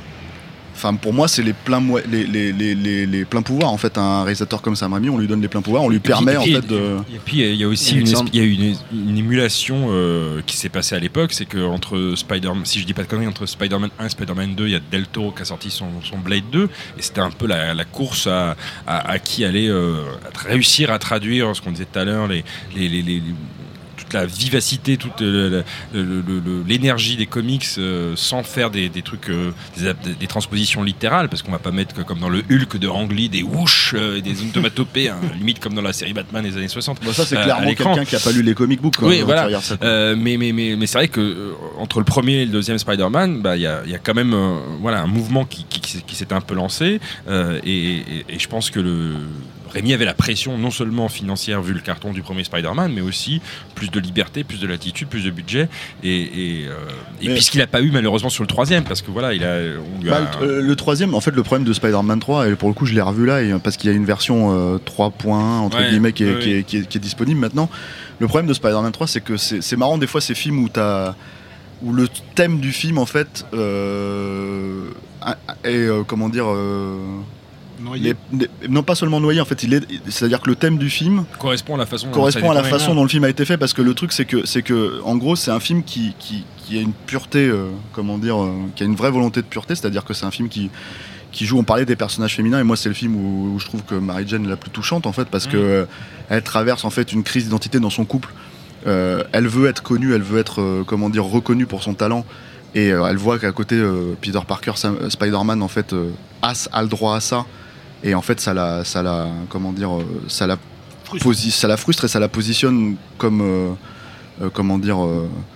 Enfin, pour moi, c'est les pleins, mo- les, les, les, les, les pleins pouvoirs. En fait, un réalisateur comme Sam Raimi, on lui donne les pleins pouvoirs, on lui et permet puis, en fait de. Et puis il y a aussi une, il y a une, une émulation euh, qui s'est passée à l'époque, c'est que entre Spider-Man, si je dis pas de conneries, entre Spider-Man un et Spider-Man deux, il y a Del Toro qui a sorti son, son Blade deux, et c'était un peu la, la course à, à, à qui allait euh, à réussir à traduire ce qu'on disait tout à l'heure, les, les, les, les toute la vivacité, toute le, le, le, le, l'énergie des comics euh, sans faire des, des trucs, euh, des, des transpositions littérales, parce qu'on va pas mettre que, comme dans le Hulk de Ang Lee des whoosh, euh, des onomatopées, hein, limite comme dans la série Batman des années soixante. Bon, ça c'est clairement euh, quelqu'un qui a pas lu les comic books. Oui, voilà. Ça, euh, mais, mais, mais, mais c'est vrai que euh, entre le premier et le deuxième Spider-Man, bah, y a, y a quand même euh, voilà, un mouvement qui, qui, qui, qui s'est un peu lancé, euh, et, et, et je pense que le Raimi avait la pression non seulement financière vu le carton du premier Spider-Man, mais aussi plus de liberté, plus de latitude, plus de budget, et, et, euh, et puisqu'il n'a pas eu malheureusement sur le troisième, parce que voilà, il a, on lui a... Bah, le, le troisième, en fait, le problème de Spider-Man trois, et pour le coup je l'ai revu là, et, parce qu'il y a une version euh, trois point un entre ouais, guillemets qui est, ouais, qui, est, qui, est, qui est disponible maintenant. Le problème de Spider-Man trois, c'est que c'est, c'est marrant des fois ces films où t'as où le thème du film en fait euh, est euh, comment dire euh, Les, les, non pas seulement noyé en fait, il est, c'est-à-dire que le thème du film correspond à la façon correspond à la façon dont le film a été fait, parce que le truc c'est que c'est que en gros c'est un film qui qui, qui a une pureté euh, comment dire euh, qui a une vraie volonté de pureté, c'est-à-dire que c'est un film qui qui joue, on parlait des personnages féminins, et moi c'est le film où, où je trouve que Mary Jane est la plus touchante en fait, parce mmh. que euh, elle traverse en fait une crise d'identité dans son couple. Euh, elle veut être connue, elle veut être euh, comment dire reconnue pour son talent. Et euh, elle voit qu'à côté euh, Peter Parker, Sam, Spider-Man en fait euh, a, a le droit à ça. Et en fait, ça la, ça la, comment dire, ça la, posi- ça la frustre et ça la positionne comme, euh, euh, comment dire, euh,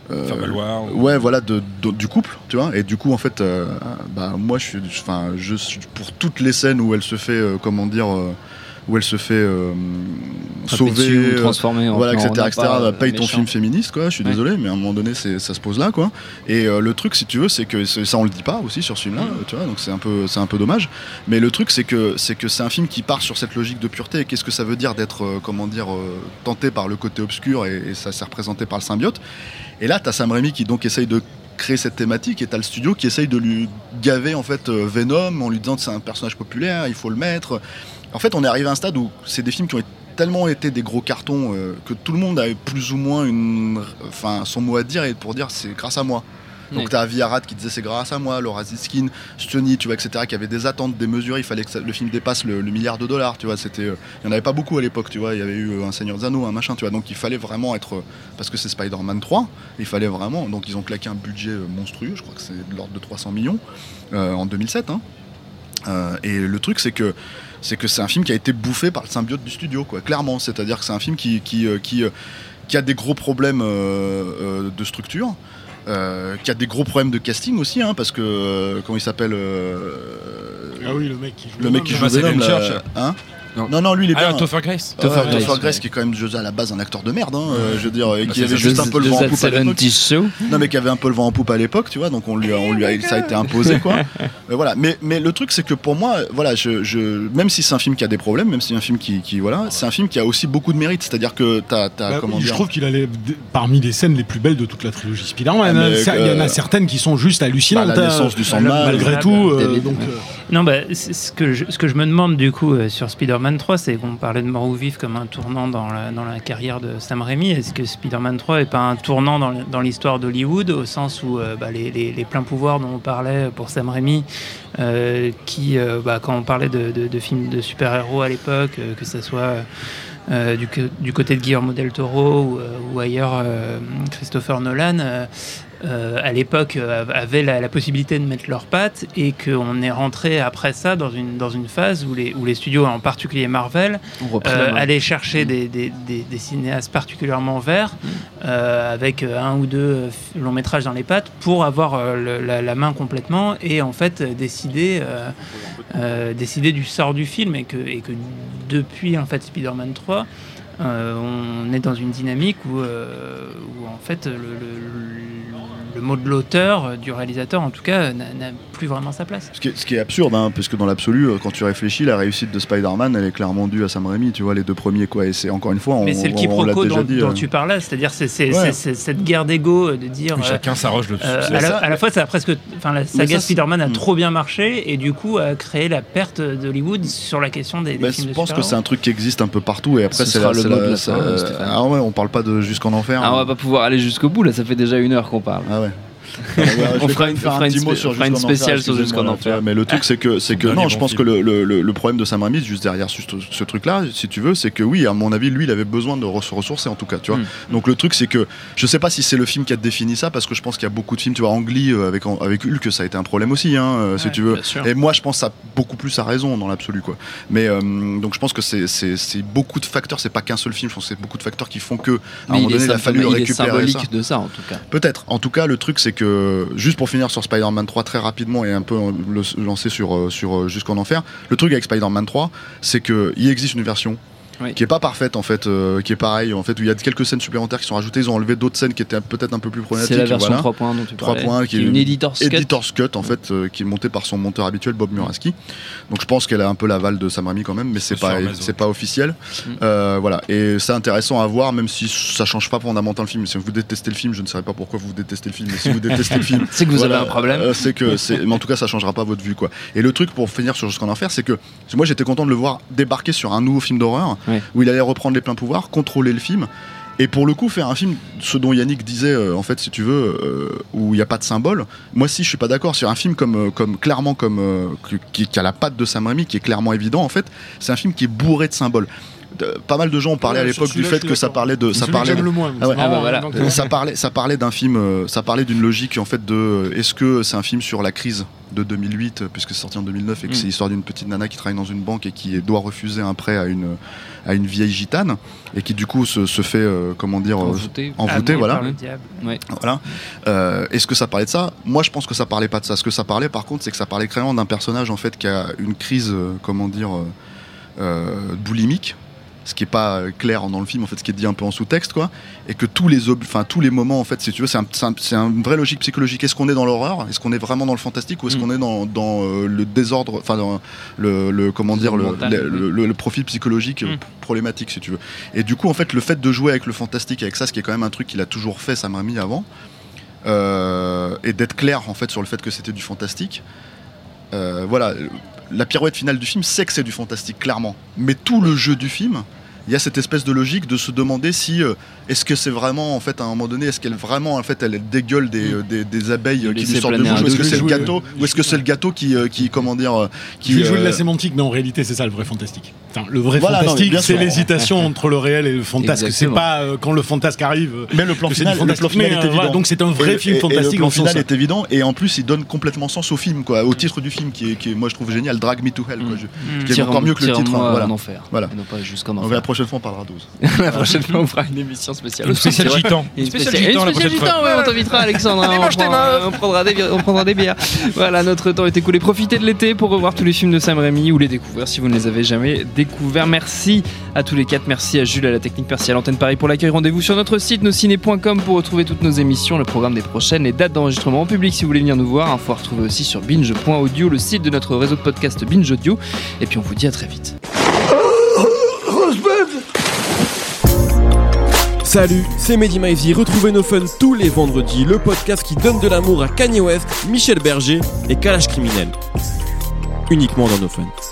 Euh, Faire valoir. Ouais, voilà, de, de- du couple, tu vois. Et du coup, en fait, euh, bah, moi, je suis, enfin, je suis pour toutes les scènes où elle se fait, euh, comment dire, euh, où elle se fait euh, Taper dessus sauver, ou transformer en- voilà, en et cetera, et cetera. appât, Paye ton méchant. film féministe, quoi. Je suis Ouais. désolé, mais à un moment donné, c'est, ça se pose là, quoi. Et euh, le truc, si tu veux, c'est que c'est- ça, on le dit pas aussi sur ce film-là, Mm. tu vois. Donc c'est un peu, c'est un peu dommage. Mais le truc, c'est que, c'est que c'est un film qui part sur cette logique de pureté. Et qu'est-ce que ça veut dire d'être, euh, comment dire, euh, tenté par le côté obscur et, et ça s'est représenté par le symbiote. Et là, t'as Sam Raimi qui donc essaye de créer cette thématique et t'as le studio qui essaye de lui gaver en fait euh, Venom en lui disant que c'est un personnage populaire, il faut le mettre. En fait, on est arrivé à un stade où c'est des films qui ont tellement été des gros cartons euh, que tout le monde a eu plus ou moins une, enfin, son mot à dire et pour dire c'est grâce à moi. Donc Oui. t'as Avi Arad qui disait c'est grâce à moi, Laura Ziskin, Stoney, tu vois, et cetera, qui avait des attentes démesurées, il fallait que ça- le film dépasse le, le milliard de dollars, tu vois, c'était, euh, il n'y en avait pas beaucoup à l'époque, tu vois, il y avait eu euh, un Seigneur des Anneaux, un machin, tu vois, donc il fallait vraiment être, euh, parce que c'est Spider-Man trois, il fallait vraiment, donc ils ont claqué un budget euh, monstrueux, je crois que c'est de l'ordre de trois cents millions, euh, en deux mille sept, hein. Euh, et le truc c'est que c'est que c'est un film qui a été bouffé par le symbiote du studio, quoi, clairement, c'est-à-dire que c'est un film qui, qui, euh, qui, euh, qui a des gros problèmes euh, euh, de structure. Euh, qui a des gros problèmes de casting aussi, hein, parce que euh, comment il s'appelle euh, Ah oui, le mec qui joue le mec qui joue Thomas Venom, Hayden là, Church. hein Non. non, non, lui il est bien. Ah, Topher Grace. Ouais, Topher Topher Grace, Grace, ouais. qui est quand même déjà à la base un acteur de merde, hein, euh, je veux dire, et Bah, qui c'est avait ça, juste The- un peu le The vent en That poupe à l'époque. seventies Show. Non, mais qui avait un peu le vent en poupe à l'époque, tu vois, donc on lui a, on lui a, ça a été imposé, quoi. Euh, voilà. Mais, mais le truc, c'est que pour moi, voilà, je, je, même si c'est un film qui a des problèmes, même si c'est un film qui, qui voilà, c'est un film qui a aussi beaucoup de mérite. C'est-à-dire que t'as, t'as Bah, comment je dire. trouve qu'il a les- parmi les scènes les plus belles de toute la trilogie Spider-Man. Ah, hein. mais, Ça, il y en euh, a certaines qui sont juste hallucinantes. bah, la hein. naissance du Sandman, malgré euh, tout. euh, David, donc, ouais. euh, Non, bah, c'est- ce, que je, ce que je me demande du coup euh, sur Spider-Man trois, c'est qu'on parlait de Mort ou Vif comme un tournant dans la, dans la carrière de Sam Raimi. Est-ce que Spider-Man trois est pas un tournant dans, dans l'histoire d'Hollywood, au sens où euh, bah, les, les, les pleins pouvoirs dont on parlait pour Sam Raimi, euh, qui, euh, bah, quand on parlait de, de, de films de super-héros à l'époque, euh, que ce soit euh, du, du côté de Guillermo del Toro ou, euh, ou ailleurs euh, Christopher Nolan, euh, euh, à l'époque euh, avaient la, la possibilité de mettre leurs pattes, et qu'on est rentré après ça dans une, dans une phase où les, où les studios, en particulier Marvel, On reprend euh, la main. allaient chercher des, des, des, des cinéastes particulièrement verts, euh, avec euh, un ou deux euh, f- longs métrages dans les pattes, pour avoir euh, le- la, la main complètement, et en fait euh, décider, euh, euh, décider du sort du film, et que, et que depuis en fait Spider-Man trois, euh, on est dans une dynamique où, euh, où en fait le, le, le mot de l'auteur, euh, du réalisateur en tout cas, n'a n'a plus vraiment sa place. Ce qui, est, ce qui est absurde, hein, parce que dans l'absolu, euh, quand tu réfléchis, la réussite de Spider-Man, elle est clairement due à Sam Raimi, tu vois, les deux premiers, quoi. Et c'est encore une fois, on, Mais c'est le on- on l'a quiproquo déjà dont, dit. dont euh. tu parlais, c'est-à-dire c'est, c'est, Ouais. c'est- c'est cette guerre d'ego de dire... Oui, euh, chacun s'arroge le dessus. Euh, Mais à, la, ça- à la fois, ça a presque, enfin, la Mais saga ça, Spider-Man a c'est- trop bien marché, et du coup a créé la perte d'Hollywood sur la question des, des Bah, films je de pense que c'est super-héros. un truc qui existe un peu partout, et après Ce c'est sera la, le c'est mot la- de la c'est- fin, euh, Stéphane. ah ouais, on parle pas de Jusqu'en Enfer. Ah, on va hein. pas pouvoir aller jusqu'au bout, là, ça fait déjà une heure qu'on parle. Ah ouais. Ouais, je On vais fera quand même une- faire on un fera petit une mot spé- sur on fera une Jusqu'en Enfer, spéciale sur excusez-moi, Jusqu'en là, Enfer. tu vois. Mais le truc c'est que c'est que dernier non, bon je pense film. que le, le- le- le problème de Sam Raimi, juste derrière ce, ce truc-là, si tu veux, c'est que oui, à mon avis, lui, il avait besoin de re- se ressourcer en tout cas, tu vois. Mm. Donc le truc c'est que je sais pas si c'est le film qui a défini ça, parce que je pense qu'il y a beaucoup de films, tu vois, Ang Lee euh, avec avec Hulk, ça a été un problème aussi, hein, euh, si Ouais, tu veux. bien sûr. Et moi, je pense que ça a beaucoup plus à raison dans l'absolu, quoi. Mais euh, donc je pense que c'est c'est c'est beaucoup de facteurs, c'est pas qu'un seul film, je pense que c'est beaucoup de facteurs qui font que à un Mais moment il est, donné, il a fallu symptôme- il est récupérer symbolique ça. de ça, en tout cas. Peut-être. En tout cas, le truc, c'est que, juste pour finir sur Spider-Man trois très rapidement et un peu le lancer sur, euh, sur euh, Jusqu'en Enfer, le truc avec Spider-Man trois, c'est qu'il existe une version Oui. qui est pas parfaite, en fait, euh, qui est pareil, en fait, où il y a quelques scènes supplémentaires qui sont rajoutées, ils ont enlevé d'autres scènes qui étaient peut-être un peu plus problématiques. C'est la version voilà. trois points dont tu trois parlais. points, qui est une editor's cut. Editor's Cut, en fait, euh, qui est montée par son monteur habituel, Bob Muraski. Donc je pense qu'elle a un peu l'aval de Sam Raimi quand même, mais c'est Sur pas, Amazon. c'est pas officiel. Mm. Euh, voilà. Et c'est intéressant à voir, même si ça change pas fondamentalement le film. Si vous détestez le film, je ne sais pas pourquoi vous détestez le film, mais si vous détestez le film, C'est que vous voilà, avez un problème. euh, c'est que, c'est, mais en tout cas, ça changera pas votre vue, quoi. Et le truc pour finir sur Jusqu'en Enfer, c'est que moi j'étais content de le voir débarquer sur un nouveau film d'horreur, Ouais. où il allait reprendre les pleins pouvoirs, contrôler le film. Et pour le coup, faire un film, ce dont Yannick disait, euh, en fait, si tu veux, euh, où il n'y a pas de symbole, moi si je suis pas d'accord. Sur un film comme, euh, comme clairement, comme, euh, qui, qui a la patte de Sam Raimi, qui est clairement évident, en fait, c'est un film qui est bourré de symboles. euh, pas mal de gens ont parlé Ouais, à l'époque sur du celui-là, fait je que suis ça d'accord. parlait de, ça Celui que parlait, j'aime le moins. Ah ouais. C'est marrant, Ah bah voilà. donc, Euh, ça parlait, ça parlait d'un film, euh, ça parlait d'une logique en fait de, euh, est-ce que c'est un film sur la crise de deux mille huit euh, puisque c'est sorti en deux mille neuf et que Mm. c'est l'histoire d'une petite nana qui travaille dans une banque et qui doit refuser un prêt à une à une vieille gitane et qui du coup se, se fait euh, comment dire euh, Envoûté. envoûter, Amené voilà. par le diable. Ouais. Voilà. Euh, est-ce que ça parlait de ça ? Moi, je pense que ça parlait pas de ça. Ce que ça parlait, par contre, c'est que ça parlait clairement d'un personnage en fait qui a une crise, euh, comment dire, euh, euh, boulimique. Ce qui est pas euh, clair dans le film, en fait, ce qui est dit un peu en sous-texte, quoi, et que tous les, ob- enfin tous les moments, en fait, si tu veux, c'est un, c'est un- c'est une vraie logique psychologique. Est-ce qu'on est dans l'horreur ? Est-ce qu'on est vraiment dans le fantastique ou est-ce Mm. qu'on est dans, dans euh, le désordre, enfin dans le, le comment dire, le, Mental, le, oui. le- le- le profil psychologique euh, Mm. problématique, si tu veux. Et du coup, en fait, le fait de jouer avec le fantastique, avec ça, ce qui est quand même un truc qu'il a toujours fait, Sam Raimi avant, euh, et d'être clair en fait sur le fait que c'était du fantastique. Euh, voilà, la pirouette finale du film, c'est que c'est du fantastique, clairement. Mais tout le jeu du film, il y a cette espèce de logique de se demander si euh, est-ce que c'est vraiment en fait à un moment donné, est-ce qu'elle vraiment en fait elle dégueule des, Mm. euh, des, des abeilles De euh, qui laisser lui sortent de planer bouche, un ou est-ce que doute. c'est le Jouer, gâteau, euh, ou est-ce que c'est le gâteau qui, euh, qui comment dire, euh, qui Je vais jouer de euh, la sémantique, mais en réalité, c'est ça le vrai fantastique. Enfin, le vrai Voilà, non, mais fantastique, bien c'est sûr. l'hésitation entre le réel et le fantasque. C'est Exactement. pas euh, quand le fantasque arrive. euh, mais le plan que c'est final, du le plan fantastique. final Mais, est euh, évident. voilà, donc c'est un vrai Et- film et- fantastique Et le plan dans ce final sens-là. est évident et en plus il donne complètement sens au film, quoi, au titre du film qui est, qui est moi je trouve génial, Drag Me to Hell, quoi, Mm. je- qui est encore mieux que le titre. Tire-moi hein, voilà. en enfer. Voilà. Et non pas jusqu'en Donc, enfer. la prochaine fois on parlera douze. La prochaine fois, on fera une émission spéciale. Une spéciale C'est vrai. gitan. Une Une spéciale spéciale gitan la une spéciale prochaine gitan, fois. ouais, on t'invitera, Alexandre. hein, Allez, on, mange tes prend- meufs. on prendra des bières. On prendra des bières. Voilà, notre temps est écoulé. Profitez de l'été pour revoir tous les films de Sam Raimi ou les découvrir si vous ne les avez jamais découverts. Merci à tous les quatre. Merci à Jules à la technique. Merci à l'antenne Paris pour l'accueil. Rendez-vous sur notre site nosciné point com pour retrouver toutes nos émissions, le programme des prochaines, les dates d'enregistrement en public si vous voulez venir nous voir. Info à retrouver aussi sur binge point audio, le site de notre réseau de podcast Binge Audio. Et puis on vous dit à très vite. Salut, c'est Mehdi Maizy. Retrouvez nos fun tous les vendredis, le podcast qui donne de l'amour à Kanye West, Michel Berger et Kalash Criminel. Uniquement dans nos fun.